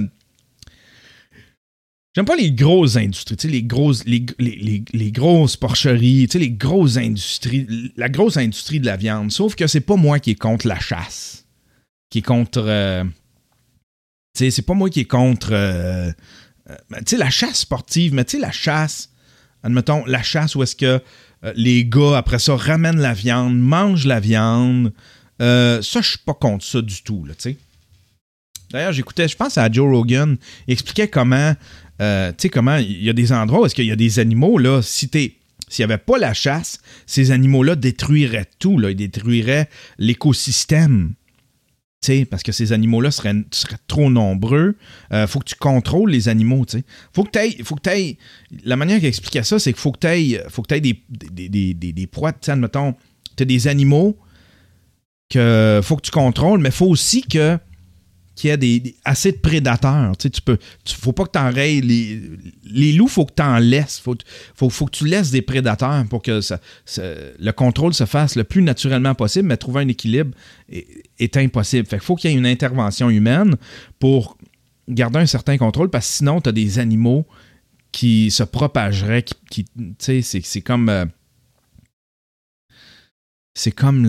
S4: les grosses industries, tu sais, les grosses porcheries, tu sais, les grosses industries, la grosse industrie de la viande. Sauf que c'est pas moi qui est contre la chasse, qui est contre... tu sais, c'est pas moi qui est contre... tu sais, la chasse sportive, mais tu sais, la chasse, admettons, la chasse où est-ce que les gars, après ça, ramènent la viande, mangent la viande. Ça, je suis pas contre ça du tout, là, tu sais. D'ailleurs, j'écoutais, je pense à Joe Rogan, il expliquait comment tu sais comment, il y a des endroits où est-ce qu'il y a des animaux, là, s'il n'y avait pas la chasse, ces animaux-là détruiraient tout, là, ils détruiraient l'écosystème. Parce que ces animaux-là seraient trop nombreux. Faut que tu contrôles les animaux. T'sais. Faut que tu ailles. La manière qu'il expliquait ça, c'est qu'il faut que tu ailles des proies. Admettons, tu as des animaux que faut que tu contrôles, mais il faut aussi qu'il y ait assez de prédateurs. Faut pas que tu enrayes les loups, faut que tu en laisses. Faut que tu laisses des prédateurs pour que le contrôle se fasse le plus naturellement possible, mais trouver un équilibre est impossible. Fait qu'il faut qu'il y ait une intervention humaine pour garder un certain contrôle, parce que sinon, tu as des animaux qui se propageraient, c'est comme... c'est comme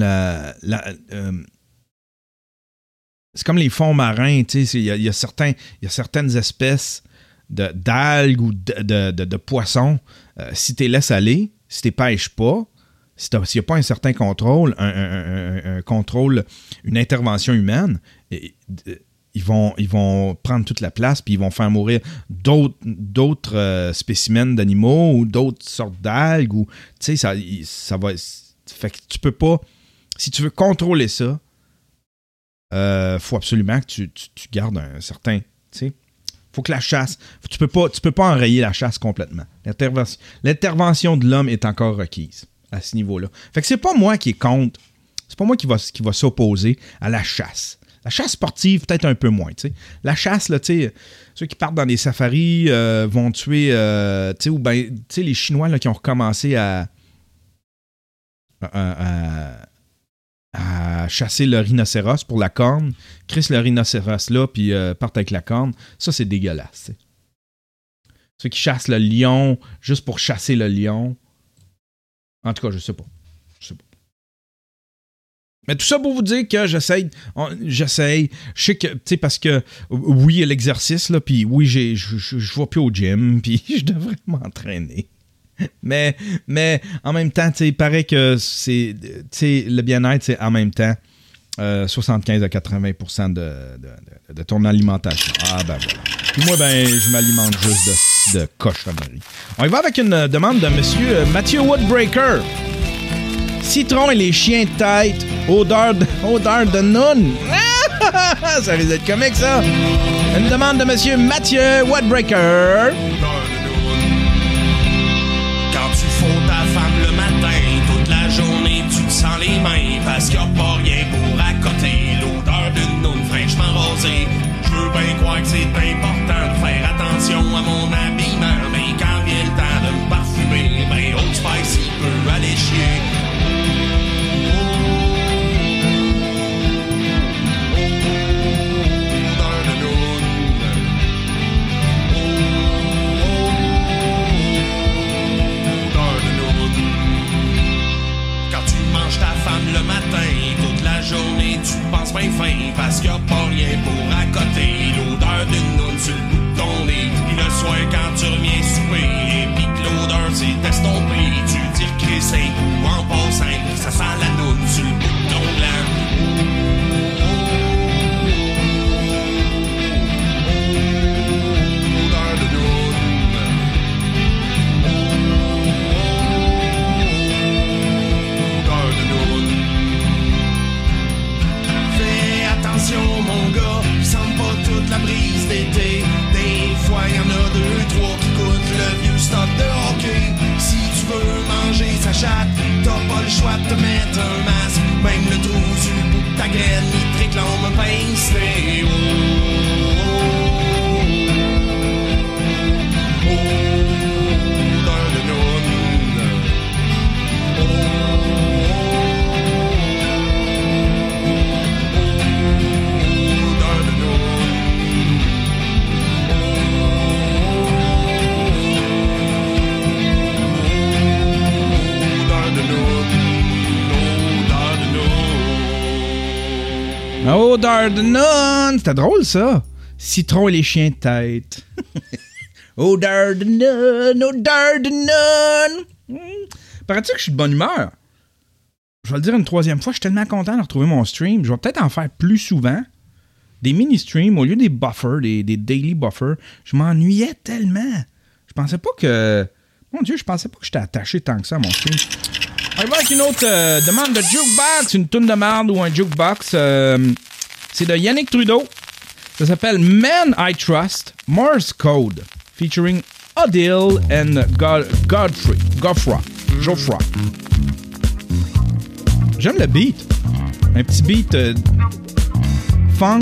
S4: c'est comme les fonds marins, il y a certaines espèces d'algues ou de poissons. Si tu les laisses aller, si tu les pêches pas, s'il n'y a pas un certain contrôle, un contrôle, une intervention humaine, ils vont prendre toute la place puis ils vont faire mourir d'autres spécimens d'animaux ou d'autres sortes d'algues. Ça va... Fait que tu peux pas... Si tu veux contrôler ça, faut absolument que tu gardes un certain... Faut que la chasse... Tu peux pas enrayer la chasse complètement. L'intervention de l'homme est encore requise à ce niveau-là. Fait que c'est pas moi qui est contre. C'est pas moi qui va s'opposer à la chasse. La chasse sportive, peut-être un peu moins. T'sais. La chasse, là, ceux qui partent dans des safaris vont tuer... ou ben, les Chinois là, qui ont recommencé à chasser le rhinocéros pour la corne, crissent le rhinocéros là, puis partent avec la corne. Ça, c'est dégueulasse. T'sais. Ceux qui chassent le lion juste pour chasser le lion. En tout cas, je sais pas. Mais tout ça pour vous dire que j'essaye. Je sais que, tu sais, parce que oui, il y a l'exercice, là, puis oui, je vais plus au gym, puis je devrais m'entraîner. Mais en même temps, tu sais, il paraît que c'est, tu sais, le bien-être, c'est en même temps 75 à 80% de ton alimentation. Ah, ben voilà. Puis moi, ben, je m'alimente juste de cochonneries. On y va avec une demande de monsieur Mathieu Woodbreaker. Citron et les chiens de tête, odeur de noun. Ça risque d'être comique, ça. Une demande de monsieur Mathieu Woodbreaker.
S8: Quand tu fous ta femme le matin, toute la journée tu te sens les mains, parce qu'il n'y a pas rien pour accoter l'odeur d'une noune fraîchement rasée. Je veux bien croire que c'est important de faire attention à mon habillement, mais quand vient le temps de me parfumer, ben Old Spice il peut aller chier. Le matin, toute la journée, tu penses bien fin, parce qu'il n'y a pas rien pour accoter l'odeur d'une noune sur le bout de ton nez. Puis le soir, quand tu reviens souper, et puis que l'odeur s'est estompée, tu tires crissé ou en passant, ça sent la noune sur le bout de ton gland. Odeur de noune. Mon gars, sent pas toute la brise d'été. Des fois y'en a 2, 3 qui coûtent le vieux stock de hockey. Si tu veux manger sa chatte, t'as pas le choix de te mettre un masque. Même le trou sur le bout de ta graine, il te réclame un pincelet. Odeur de noune.
S4: Odeur de noun! C'était drôle, ça! Citron et les chiens de tête. Odeur de noun! Odeur de noun! Paraît-il que je suis de bonne humeur? Je vais le dire une troisième fois, je suis tellement content de retrouver mon stream. Je vais peut-être en faire plus souvent. des mini-streams au lieu des buffers, des daily buffers. Je m'ennuyais tellement. Je pensais pas que... Mon Dieu, je pensais pas que j'étais attaché tant que ça à mon stream. On va avec une autre demande de jukebox, une toune de merde ou un jukebox. C'est de Yannick Trudeau. Ça s'appelle Men I Trust, Morse Code, featuring Odile and Geoffroy. J'aime le beat. Un petit beat funk.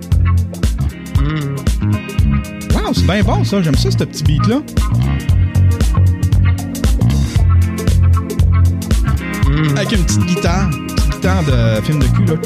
S4: Wow, c'est bien bon ça. J'aime ça, ce petit beat-là. Avec une petite guitare de film de cul, là.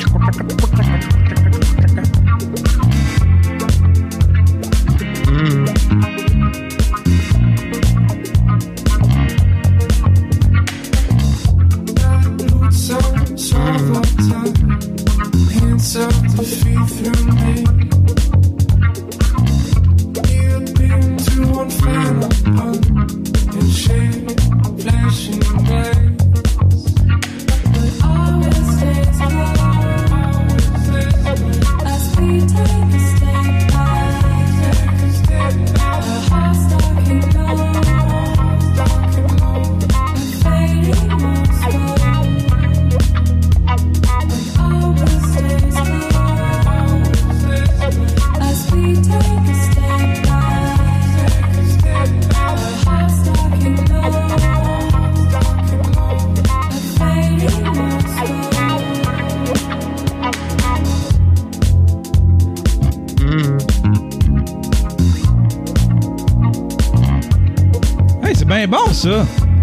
S4: Ça.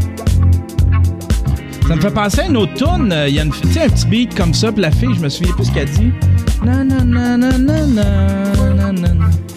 S4: Ça me fait penser à une autre toune. Il y a un petit beat comme ça, puis la fille, je me souviens plus ce qu'elle dit. Na na na na na na na na.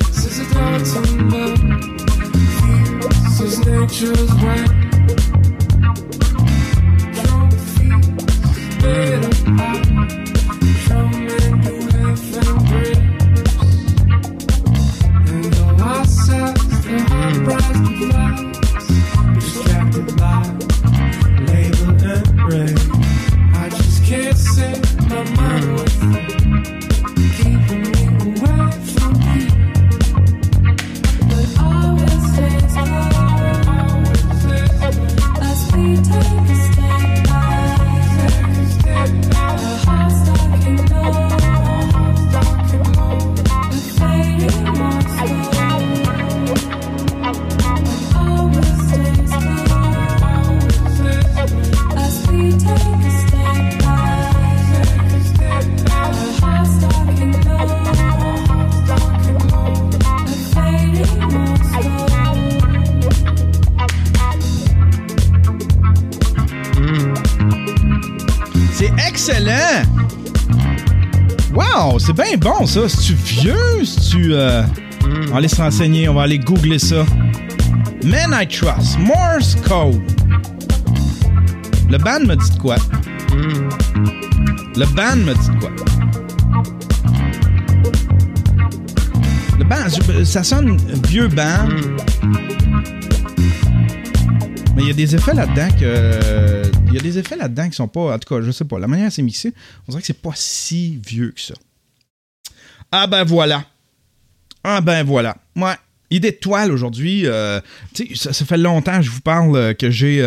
S4: Excellent! Wow, c'est bien bon ça. C'est-tu vieux? C'est-tu... On va aller se renseigner, on va aller googler ça. Men I Trust, Morse Code. Le band me dit de quoi? Le band me dit de quoi? Le band, ça sonne vieux band. Mais il y a des effets là-dedans que... Il y a des effets là-dedans qui sont pas... En tout cas, je sais pas. La manière c'est mixé, on dirait que c'est pas si vieux que ça. Ah ben voilà. Ah ben voilà. Ouais. Idée de toile aujourd'hui. Tu sais, ça fait longtemps que je vous parle que j'ai...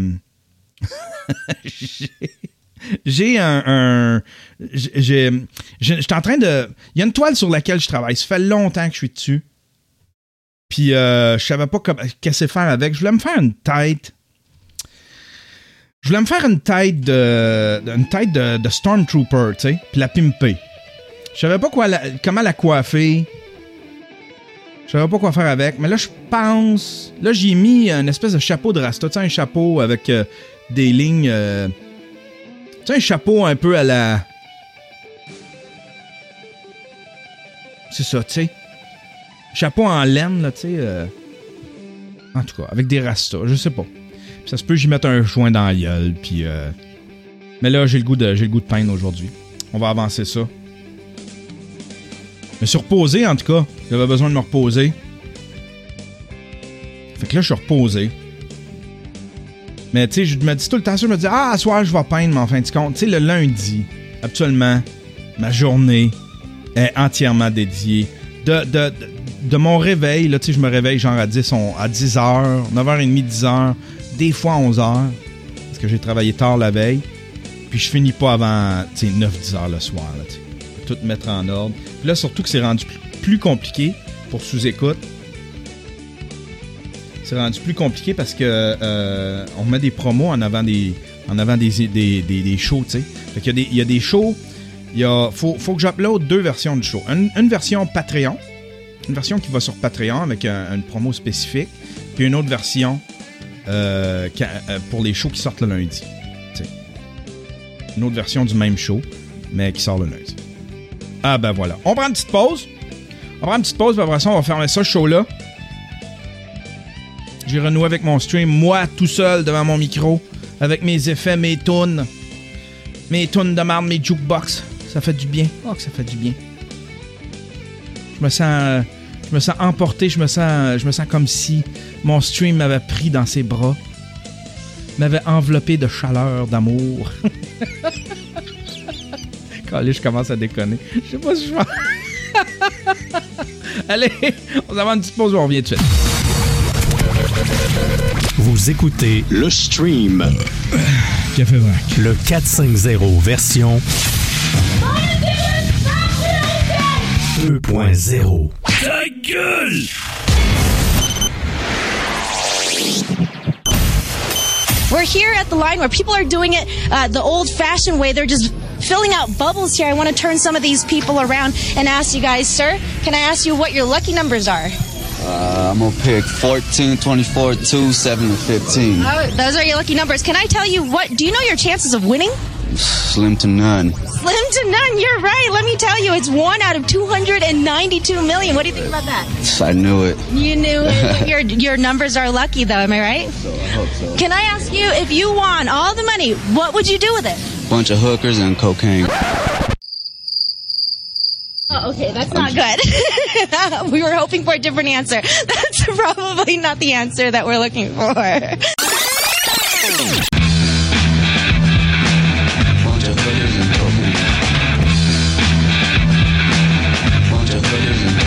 S4: J'ai j'étais en train de... Il y a une toile sur laquelle je travaille. Ça fait longtemps que je suis dessus. Puis je savais pas qu'est-ce faire avec. Je voulais me faire une tête. Je voulais me faire une tête de Stormtrooper, tu sais, puis la pimper. Je savais pas comment la coiffer. Je savais pas quoi faire avec. Mais là, je pense... Là, j'ai mis une espèce de chapeau de rasta. Tu sais, un chapeau avec des lignes... tu sais, un chapeau un peu à la... C'est ça, tu sais. Chapeau en laine, là, tu sais. En tout cas, avec des rastas, je sais pas. Puis ça se peut que j'y mette un joint dans la gueule, puis... Mais là, j'ai le goût de peindre aujourd'hui. On va avancer ça. Je me suis reposé, en tout cas. J'avais besoin de me reposer. Fait que là, je suis reposé. Mais tu sais, je me dis tout le temps ça, je me dis, ah, à soir, je vais peindre, mais en fin de compte, tu sais, le lundi, habituellement, ma journée, est entièrement dédiée. De mon réveil, là, tu sais, je me réveille genre à 10h, 9h30, 10h, des fois 11h, parce que j'ai travaillé tard la veille, puis je finis pas avant, tu sais, 9-10 heures le soir, là, tu sais. Tout mettre en ordre. Puis là, surtout que c'est rendu plus compliqué pour sous-écoute. C'est rendu plus compliqué parce que on met des promos en avant des shows, tu sais. Fait qu'il y a des shows, faut que j'upload 2 versions du show. Une version Patreon, une version qui va sur Patreon avec une promo spécifique, puis une autre version pour les shows qui sortent le lundi. T'sais. Une autre version du même show, mais qui sort le lundi. Ah ben voilà. On prend une petite pause. Puis après ça, on va fermer ça, ce show-là. J'ai renoué avec mon stream, moi, tout seul, devant mon micro, avec mes effets, mes tunes de marde, mes jukebox. Ça fait du bien. Oh, que ça fait du bien. Je me sens emporté, je me sens comme si mon stream m'avait pris dans ses bras, m'avait enveloppé de chaleur, d'amour. Allez, je commence à déconner. Je sais pas si je vais... Allez, on va avoir une petite pause, on revient tout de suite.
S2: Vous écoutez le stream
S4: Café Vrac.
S2: Le 450 version 2.0.
S3: Ta gueule!
S9: We're here at the line where people are doing it the old-fashioned way. They're just filling out bubbles here. I want to turn some of these people around and ask you guys, sir, can I ask you what your lucky numbers are?
S10: I'm going to pick 14, 24, 2, 7, and 15.
S9: Oh, those are your lucky numbers. Can I tell you do you know your chances of winning?
S10: Slim to none.
S9: Slim to none, you're right. Let me tell you, it's 1 out of 292 million. What do you think about that?
S10: I knew it.
S9: You knew it. Your numbers are lucky, though, am I right?
S10: I hope so.
S9: Can I ask you, if you won all the money, what would you do with it?
S10: Bunch of hookers and cocaine.
S9: Oh, okay, that's not good. We were hoping for a different answer. That's probably not the answer that we're looking for.
S10: Bunch of hookers and cocaine. Bunch of hookers and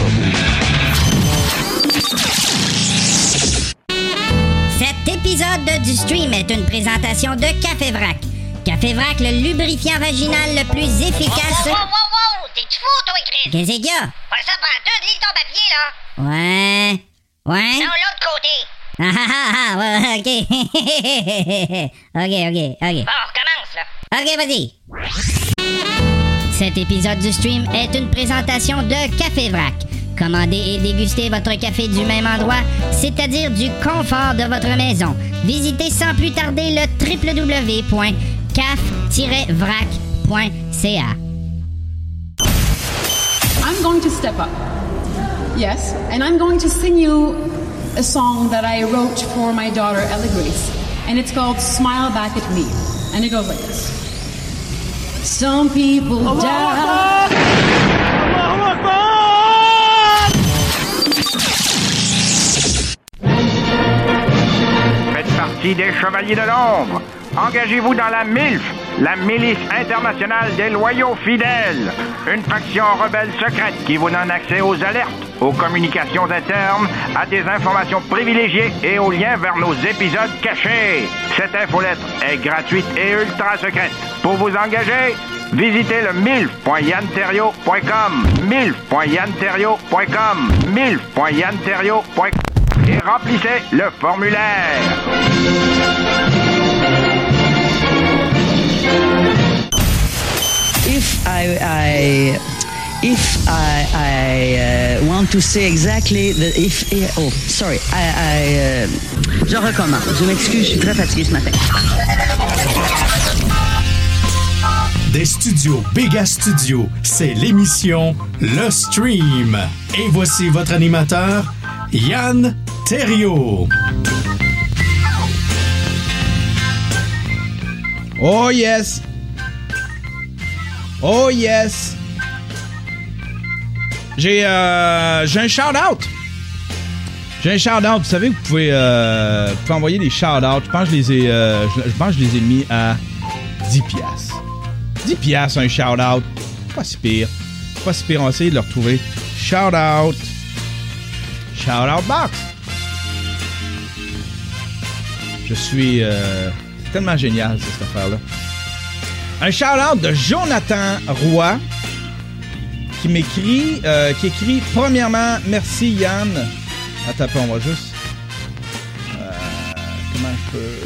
S10: cocaine.
S11: Cet épisode du stream est une présentation de Café Vrac. Café Vrac, le lubrifiant vaginal le plus efficace...
S12: Wow! T'es-tu fou, toi, Chris?
S11: Qu'est-ce qu'il y a?
S12: Ça prend 2 livres ton papier, là.
S11: Ouais.
S12: Non, l'autre côté.
S11: Ouais, ok. Ok.
S12: Bon, on recommence, là.
S11: Ok, vas-y. Cet épisode du stream est une présentation de Café Vrac. Commandez et dégustez votre café du même endroit, c'est-à-dire du confort de votre maison. Visitez sans plus tarder le www.caf-vrac.ca.
S13: I'm going to step up. Yes, and I'm going to sing you a song that I wrote for my daughter, Ella Grace. And it's called Smile Back at Me. And it goes like this. Some people die.
S1: Faites partie des Chevaliers de l'Ombre. Engagez-vous dans la MILF, la Milice internationale des loyaux fidèles. Une faction rebelle secrète qui vous donne accès aux alertes, aux communications internes, à des informations privilégiées et aux liens vers nos épisodes cachés. Cette infolettre est gratuite et ultra secrète. Pour vous engager, visitez le milf.yanterrio.com, milf.yanterrio.com, milf.yanterrio.com et remplissez le formulaire.
S14: If I want to say exactly je recommence. Je m'excuse, je suis très fatiguée ce matin.
S2: Des studios Béga Studio, c'est l'émission Le Stream. Et voici votre animateur, Yann Terriot.
S4: Oh yes! Oh yes! J'ai un shout-out! Vous savez, vous pouvez envoyer des shout-outs. Je pense que je les ai mis à 10$. 10$ un shout-out. Pas si pire. pas si pire, on va essayer de le retrouver. Shout out box. Je suis tellement génial, cette affaire-là. Un shout-out de Jonathan Roy qui m'écrit, qui écrit « Premièrement, merci Yann. » Attends, on va juste... comment je peux...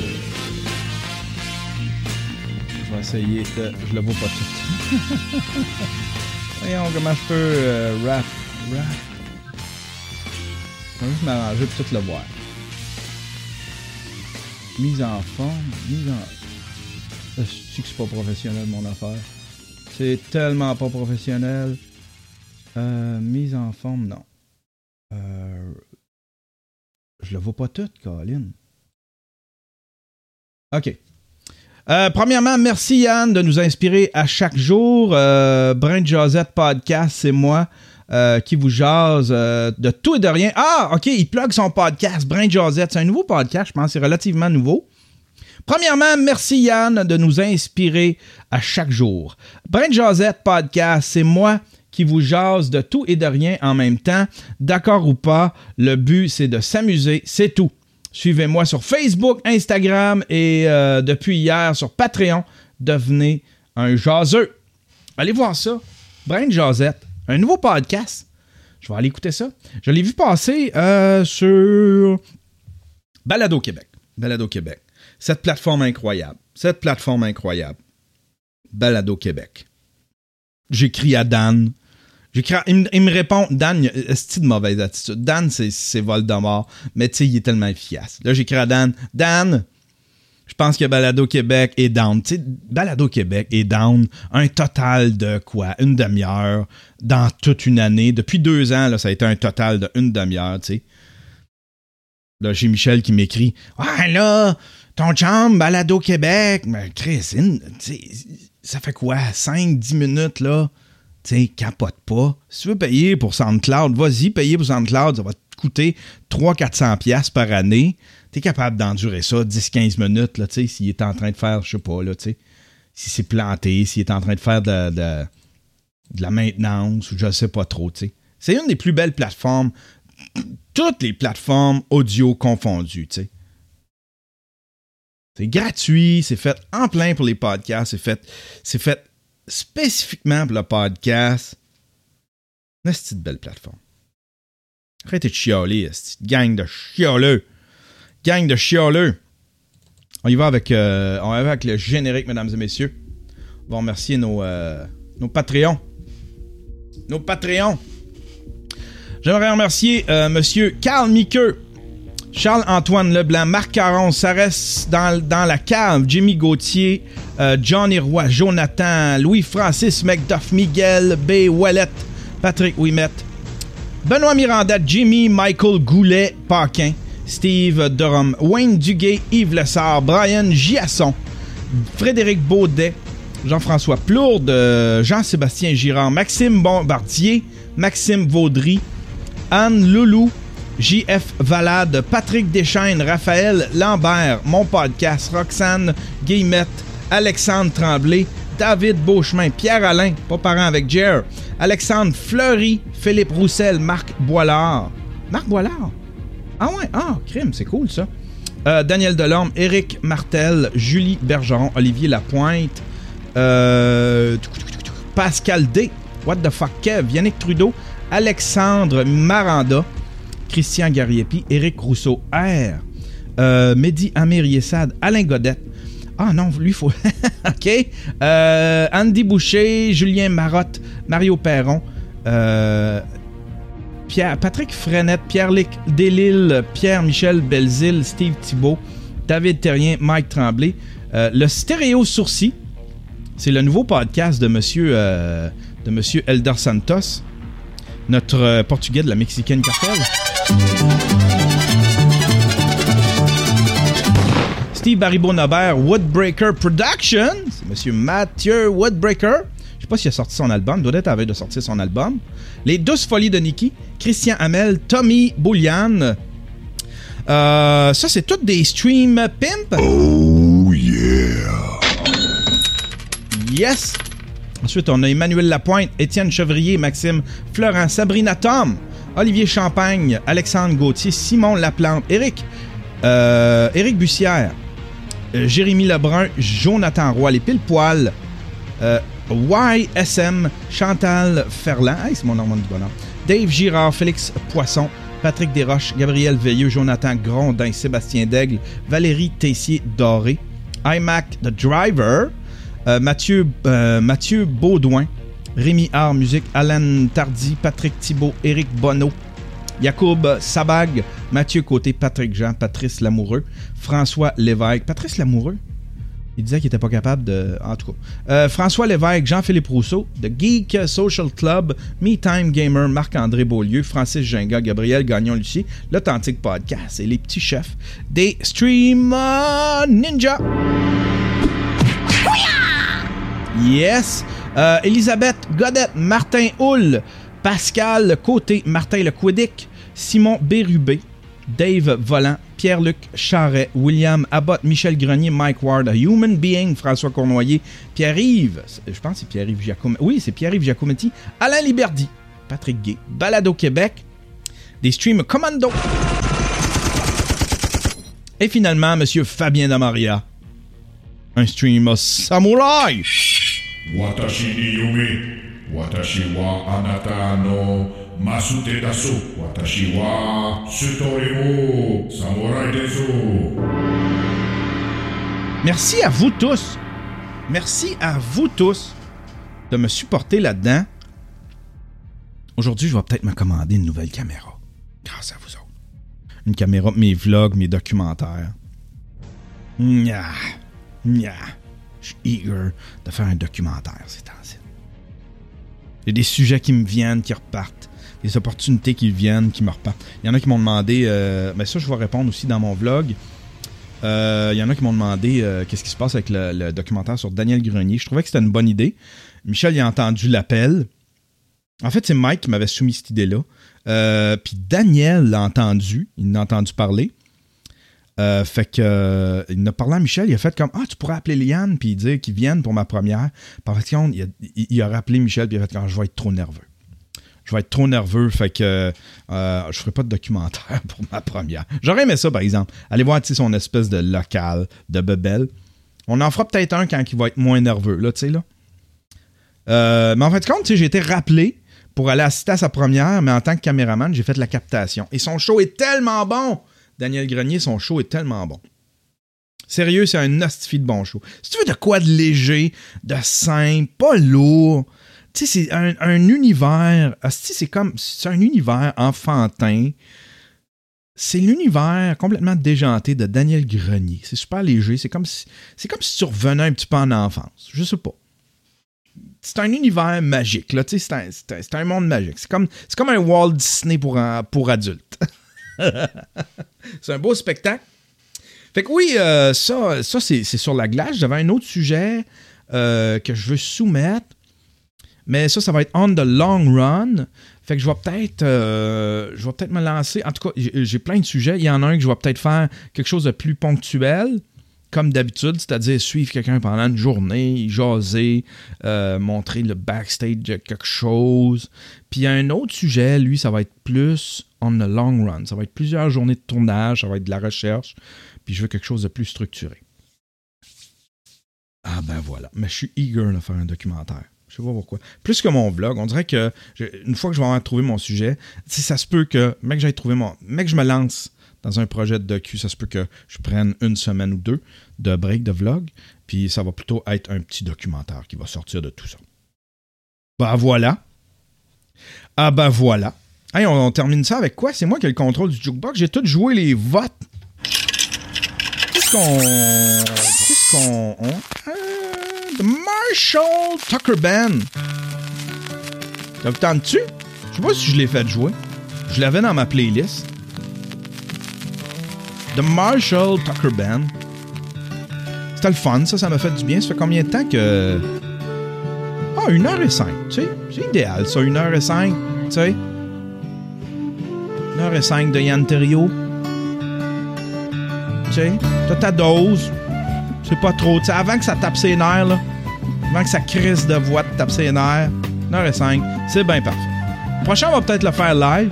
S4: Je vais essayer de... Je le vois pas tout. Voyons comment je peux rap. Je vais juste m'arranger pour tout le voir. Mise en forme, Je sais que c'est pas professionnel, mon affaire. C'est tellement pas professionnel. Mise en forme, non. Je le vois pas tout, Colin. OK. Premièrement, merci Yann de nous inspirer à chaque jour. Brain Josette Podcast, c'est moi qui vous jase de tout et de rien. Ah, OK, il plug son podcast, Brain Josette. C'est un nouveau podcast, je pense, c'est relativement nouveau. Premièrement, merci Yann de nous inspirer à chaque jour. Brain Josette Podcast, c'est moi qui vous jase de tout et de rien en même temps. D'accord ou pas, le but, c'est de s'amuser, c'est tout. Suivez-moi sur Facebook, Instagram et depuis hier sur Patreon. Devenez un jaseux. Allez voir ça. Brain Josette, un nouveau podcast. Je vais aller écouter ça. Je l'ai vu passer sur Balado Québec. Balado Québec. Cette plateforme incroyable. Balado Québec. J'écris à Dan. Il me répond, Dan, c'est de mauvaise attitude. Dan, c'est Voldemort, mais tu sais, il est tellement efficace. Là, j'écris à Dan. Dan, je pense que Balado Québec est down. Tu sais, Balado Québec est down un total de quoi? Une demi-heure dans toute une année. Depuis 2 ans, là, ça a été un total de une demi-heure, tu sais. Là, j'ai Michel qui m'écrit. Ouais, là, ton chum, Balado Québec. Mais Chris, ça fait quoi? 5-10 minutes, là? Tu sais, capote pas. Si tu veux payer pour SoundCloud, vas-y, payer pour SoundCloud, ça va te coûter 300-400$ par année. T'es capable d'endurer ça 10-15 minutes, là, tu sais, s'il est en train de faire, je sais pas, là, tu sais, si c'est planté, s'il est en train de faire de la maintenance, ou je sais pas trop, tu sais. C'est une des plus belles plateformes, toutes les plateformes audio confondues, tu sais. C'est gratuit, c'est fait en plein pour les podcasts, c'est fait spécifiquement pour le podcast. C'est une belle plateforme. Arrêtez de chialer, cette gang de chialeux. Gang de chialeux. On y va avec le générique, mesdames et messieurs. On va remercier nos Patreons. Nos Patreons. J'aimerais remercier monsieur Carl Miqueux, Charles-Antoine Leblanc, Marc Caron, ça reste dans la cave, Jimmy Gauthier, Johnny Roy, Jonathan, Louis-Francis McDuff, Miguel B. Ouellet, Patrick Ouimet, Benoît Miranda, Jimmy, Michael Goulet, Paquin, Steve Durham, Wayne Duguay, Yves Lessard, Brian Giasson, Frédéric Baudet, Jean-François Plourde, Jean-Sébastien Girard, Maxime Bombardier, Maxime Vaudry, Anne Loulou, J.F. Valade, Patrick Deschaines, Raphaël Lambert, Mon Podcast, Roxane Guillemette, Alexandre Tremblay, David Beauchemin, Pierre-Alain, pas parent avec Jer, Alexandre Fleury, Philippe Roussel, Marc Boilard. Marc Boilard? Ah ouais, crime, c'est cool ça. Daniel Delorme, Éric Martel, Julie Bergeron, Olivier Lapointe, Pascal D, What the fuck Kev, Yannick Trudeau, Alexandre Maranda, Christian Gariepi, Éric Rousseau R, Mehdi Amir Yessad, Alain Godette. Ah non, lui, faut... OK. Andy Boucher, Julien Marotte, Mario Perron, Patrick Frenette, Pierre-Luc Delisle, Pierre-Michel Belzile, Steve Thibault, David Terrien, Mike Tremblay. Le Stéréo Sourcil, c'est le nouveau podcast de monsieur Elder Santos, notre portugais de la Mexicaine Cartel. Steve Baribeau-Nobert, Woodbreaker Productions, c'est monsieur Mathieu Woodbreaker. Je sais pas s'il a sorti son album, doit être à la veille de sortir son album. Les Douces Folies de Nicky, Christian Hamel, Tommy Boulian. Ça, c'est toutes des stream pimp.
S2: Oh yeah!
S4: Yes! Ensuite, on a Emmanuel Lapointe, Étienne Chevrier, Maxime Florent, Sabrina Tom, Olivier Champagne, Alexandre Gauthier, Simon Laplante, Éric Bussière, Jérémy Lebrun, Jonathan Roy, les pile-poils, YSM, Chantal Ferland, hey, c'est mon nom du bonheur, Dave Girard, Félix Poisson, Patrick Desroches, Gabriel Veilleux, Jonathan Grondin, Sébastien Daigle, Valérie Tessier-Doré, iMac The Driver, Mathieu Baudouin, Rémi Art Musique, Alan Tardy, Patrick Thibault, Éric Bonneau, Yacoub Sabag, Mathieu Côté, Patrick Jean, Patrice Lamoureux, François Lévesque. Patrice Lamoureux? Il disait qu'il n'était pas capable de... En tout cas. François Lévesque, Jean-Philippe Rousseau, The Geek Social Club, Me Time Gamer, Marc-André Beaulieu, Francis Ginga, Gabriel Gagnon-Lucie, l'Authentique Podcast et les petits chefs des Stream Ninja. Yes! Elisabeth Godette, Martin Houle, Pascal Côté, Martin Le Quiddick, Simon Bérubé, Dave Volant, Pierre-Luc Charret, William Abbott, Michel Grenier, Mike Ward, A Human Being, François Cournoyer, Pierre-Yves, je pense que c'est Pierre-Yves Giacometti, oui, c'est Pierre-Yves Giacometti, Alain Liberdi, Patrick Gay, Balado Québec, des streams Commando. Et finalement, Monsieur Fabien Damaria, un stream samouraï.
S15: Watashi ni yume, watashi wa anata no masute dasu, watashi wa sutorimu samurai desu.
S4: Merci à vous tous. Merci à vous tous de me supporter là-dedans. Aujourd'hui, je vais peut-être me commander une nouvelle caméra. Grâce à vous autres. Une caméra de mes vlogs, mes documentaires. Nya. Je suis eager de faire un documentaire ces temps-ci. Il y a des sujets qui me viennent, qui repartent. Des opportunités qui viennent, qui me repartent. Il y en a qui m'ont demandé... mais ça, je vais répondre aussi dans mon vlog. Il y en a qui m'ont demandé qu'est-ce qui se passe avec le documentaire sur Daniel Grenier. Je trouvais que c'était une bonne idée. Michel, il a entendu l'appel. En fait, c'est Mike qui m'avait soumis cette idée-là. Puis Daniel l'a entendu. Il l'a entendu parler. Fait que il a parlé à Michel, il a fait comme tu pourrais appeler Liane puis dire qu'il vienne pour ma première. Par contre, il a rappelé Michel puis il a fait je vais être trop nerveux. Fait que je ferai pas de documentaire pour ma première. J'aurais aimé ça par exemple. Allez voir son espèce de local de bebelle. On en fera peut-être un quand il va être moins nerveux là, tu sais là. Mais en fait compte, j'ai été rappelé pour aller assister à sa première, mais en tant que caméraman, j'ai fait la captation et son show est tellement bon. Daniel Grenier, son show est tellement bon. Sérieux, c'est un hostifie de bon show. Si tu veux de quoi de léger, de simple, pas lourd, tu sais, c'est un univers, c'est un univers enfantin. C'est l'univers complètement déjanté de Daniel Grenier. C'est super léger, c'est comme si tu revenais un petit peu en enfance. Je sais pas. C'est un univers magique, là, tu sais, c'est un monde magique. C'est comme un Walt Disney pour adultes. C'est un beau spectacle. Fait que oui, ça c'est sur la glace. J'avais un autre sujet que je veux soumettre. Mais ça va être on the long run. Fait que je vais peut-être me lancer. En tout cas, j'ai plein de sujets. Il y en a un que je vais peut-être faire quelque chose de plus ponctuel, comme d'habitude, c'est-à-dire suivre quelqu'un pendant une journée, jaser, montrer le backstage de quelque chose. Puis il y a un autre sujet, lui, ça va être plus on the long run. Ça va être plusieurs journées de tournage, ça va être de la recherche, puis je veux quelque chose de plus structuré. Ah ben voilà. Mais je suis eager de faire un documentaire. Je sais pas pourquoi. Plus que mon vlog, on dirait que une fois que je vais avoir trouvé mon sujet, ça se peut que, mec, je me lance dans un projet de docu, ça se peut que je prenne une semaine ou deux de break de vlog, puis ça va plutôt être un petit documentaire qui va sortir de tout ça. Ben voilà. Ah ben voilà. Hey, on termine ça avec quoi? C'est moi qui ai le contrôle du jukebox. J'ai tout joué les votes. Qu'est-ce qu'on... The Marshall Tucker Band. Ça vous tente-tu? Je sais pas si je l'ai fait jouer. Je l'avais dans ma playlist. The Marshall Tucker Band. C'était le fun, ça m'a fait du bien. Ça fait combien de temps que... 1h05, tu sais. C'est idéal, ça, 1h05, tu sais. 1h05 de Yann Terriot. Tu sais, t'as ta dose. C'est pas trop, tu sais, avant que ça tape ses nerfs, là. avant que ça crisse de voix te tape ses nerfs. 1h05, c'est bien parfait. Le prochain, on va peut-être le faire live.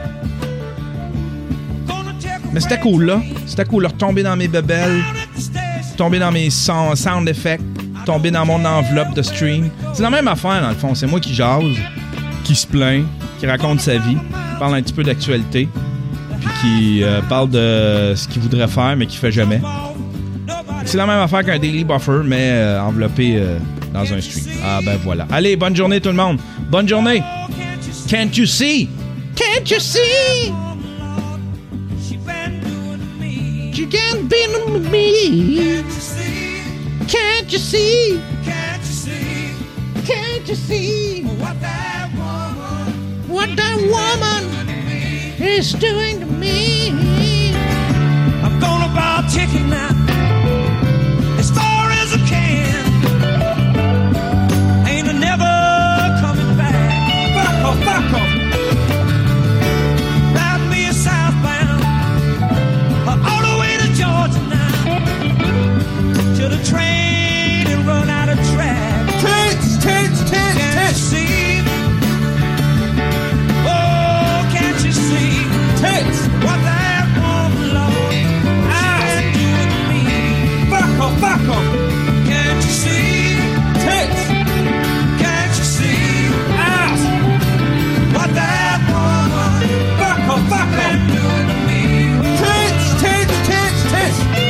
S4: Mais c'était cool, là. C'était cool, là, retomber dans mes bebelles, tomber dans mes sound effects, tomber dans mon enveloppe de stream. C'est la même affaire, dans le fond. C'est moi qui jase, qui se plaint, qui raconte sa vie, qui parle un petit peu d'actualité, puis qui parle de ce qu'il voudrait faire, mais qui fait jamais. C'est la même affaire qu'un Daily Buffer, mais enveloppé dans un stream. Ah, ben voilà. Allez, bonne journée, tout le monde. Bonne journée. Can't you see? Can't you see? You can't be with me. Can't you see? Can't you see? Can't you see? What that woman is doing to me?
S7: I'm gonna buy a ticket now, as far as I can. Ain't never coming back. Fuck off, fuck off. Ride me a southbound, all the way to Georgia now, till the train and run out of track. Tits, tits, tits, can't you see? Oh, can't you see? Tits, what that woman, Lord, I doing to me. Fuck off, fuck off. Can't you see? Tits, can't you see? Ass, what that woman, fuck off, fuck off, doing to me. Tits, tits, tits, tits.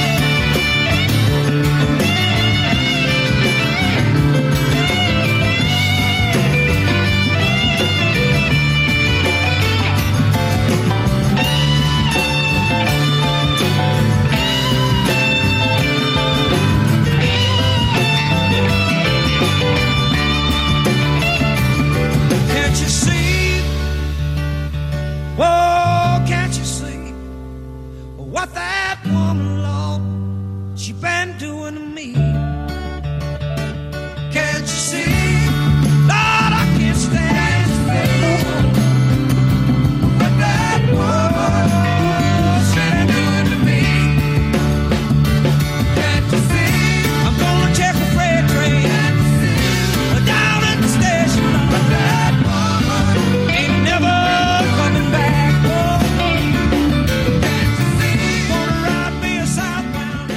S7: Can't you see? Oh, can't you see what that woman, Lord, she been doing to me? Can't you see? Lord, I can't stand his face. What that woman, she been doing to me? Can't you see? I'm gonna check the freight train down at the station. But that woman ain't never coming back. Oh, can't you see? Gonna ride me a southbound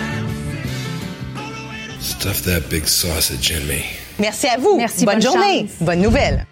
S7: down.
S16: Stuff that big sausage in me.
S17: Merci à vous.
S18: Merci,
S17: bonne journée.
S18: chance.
S17: Bonne nouvelle.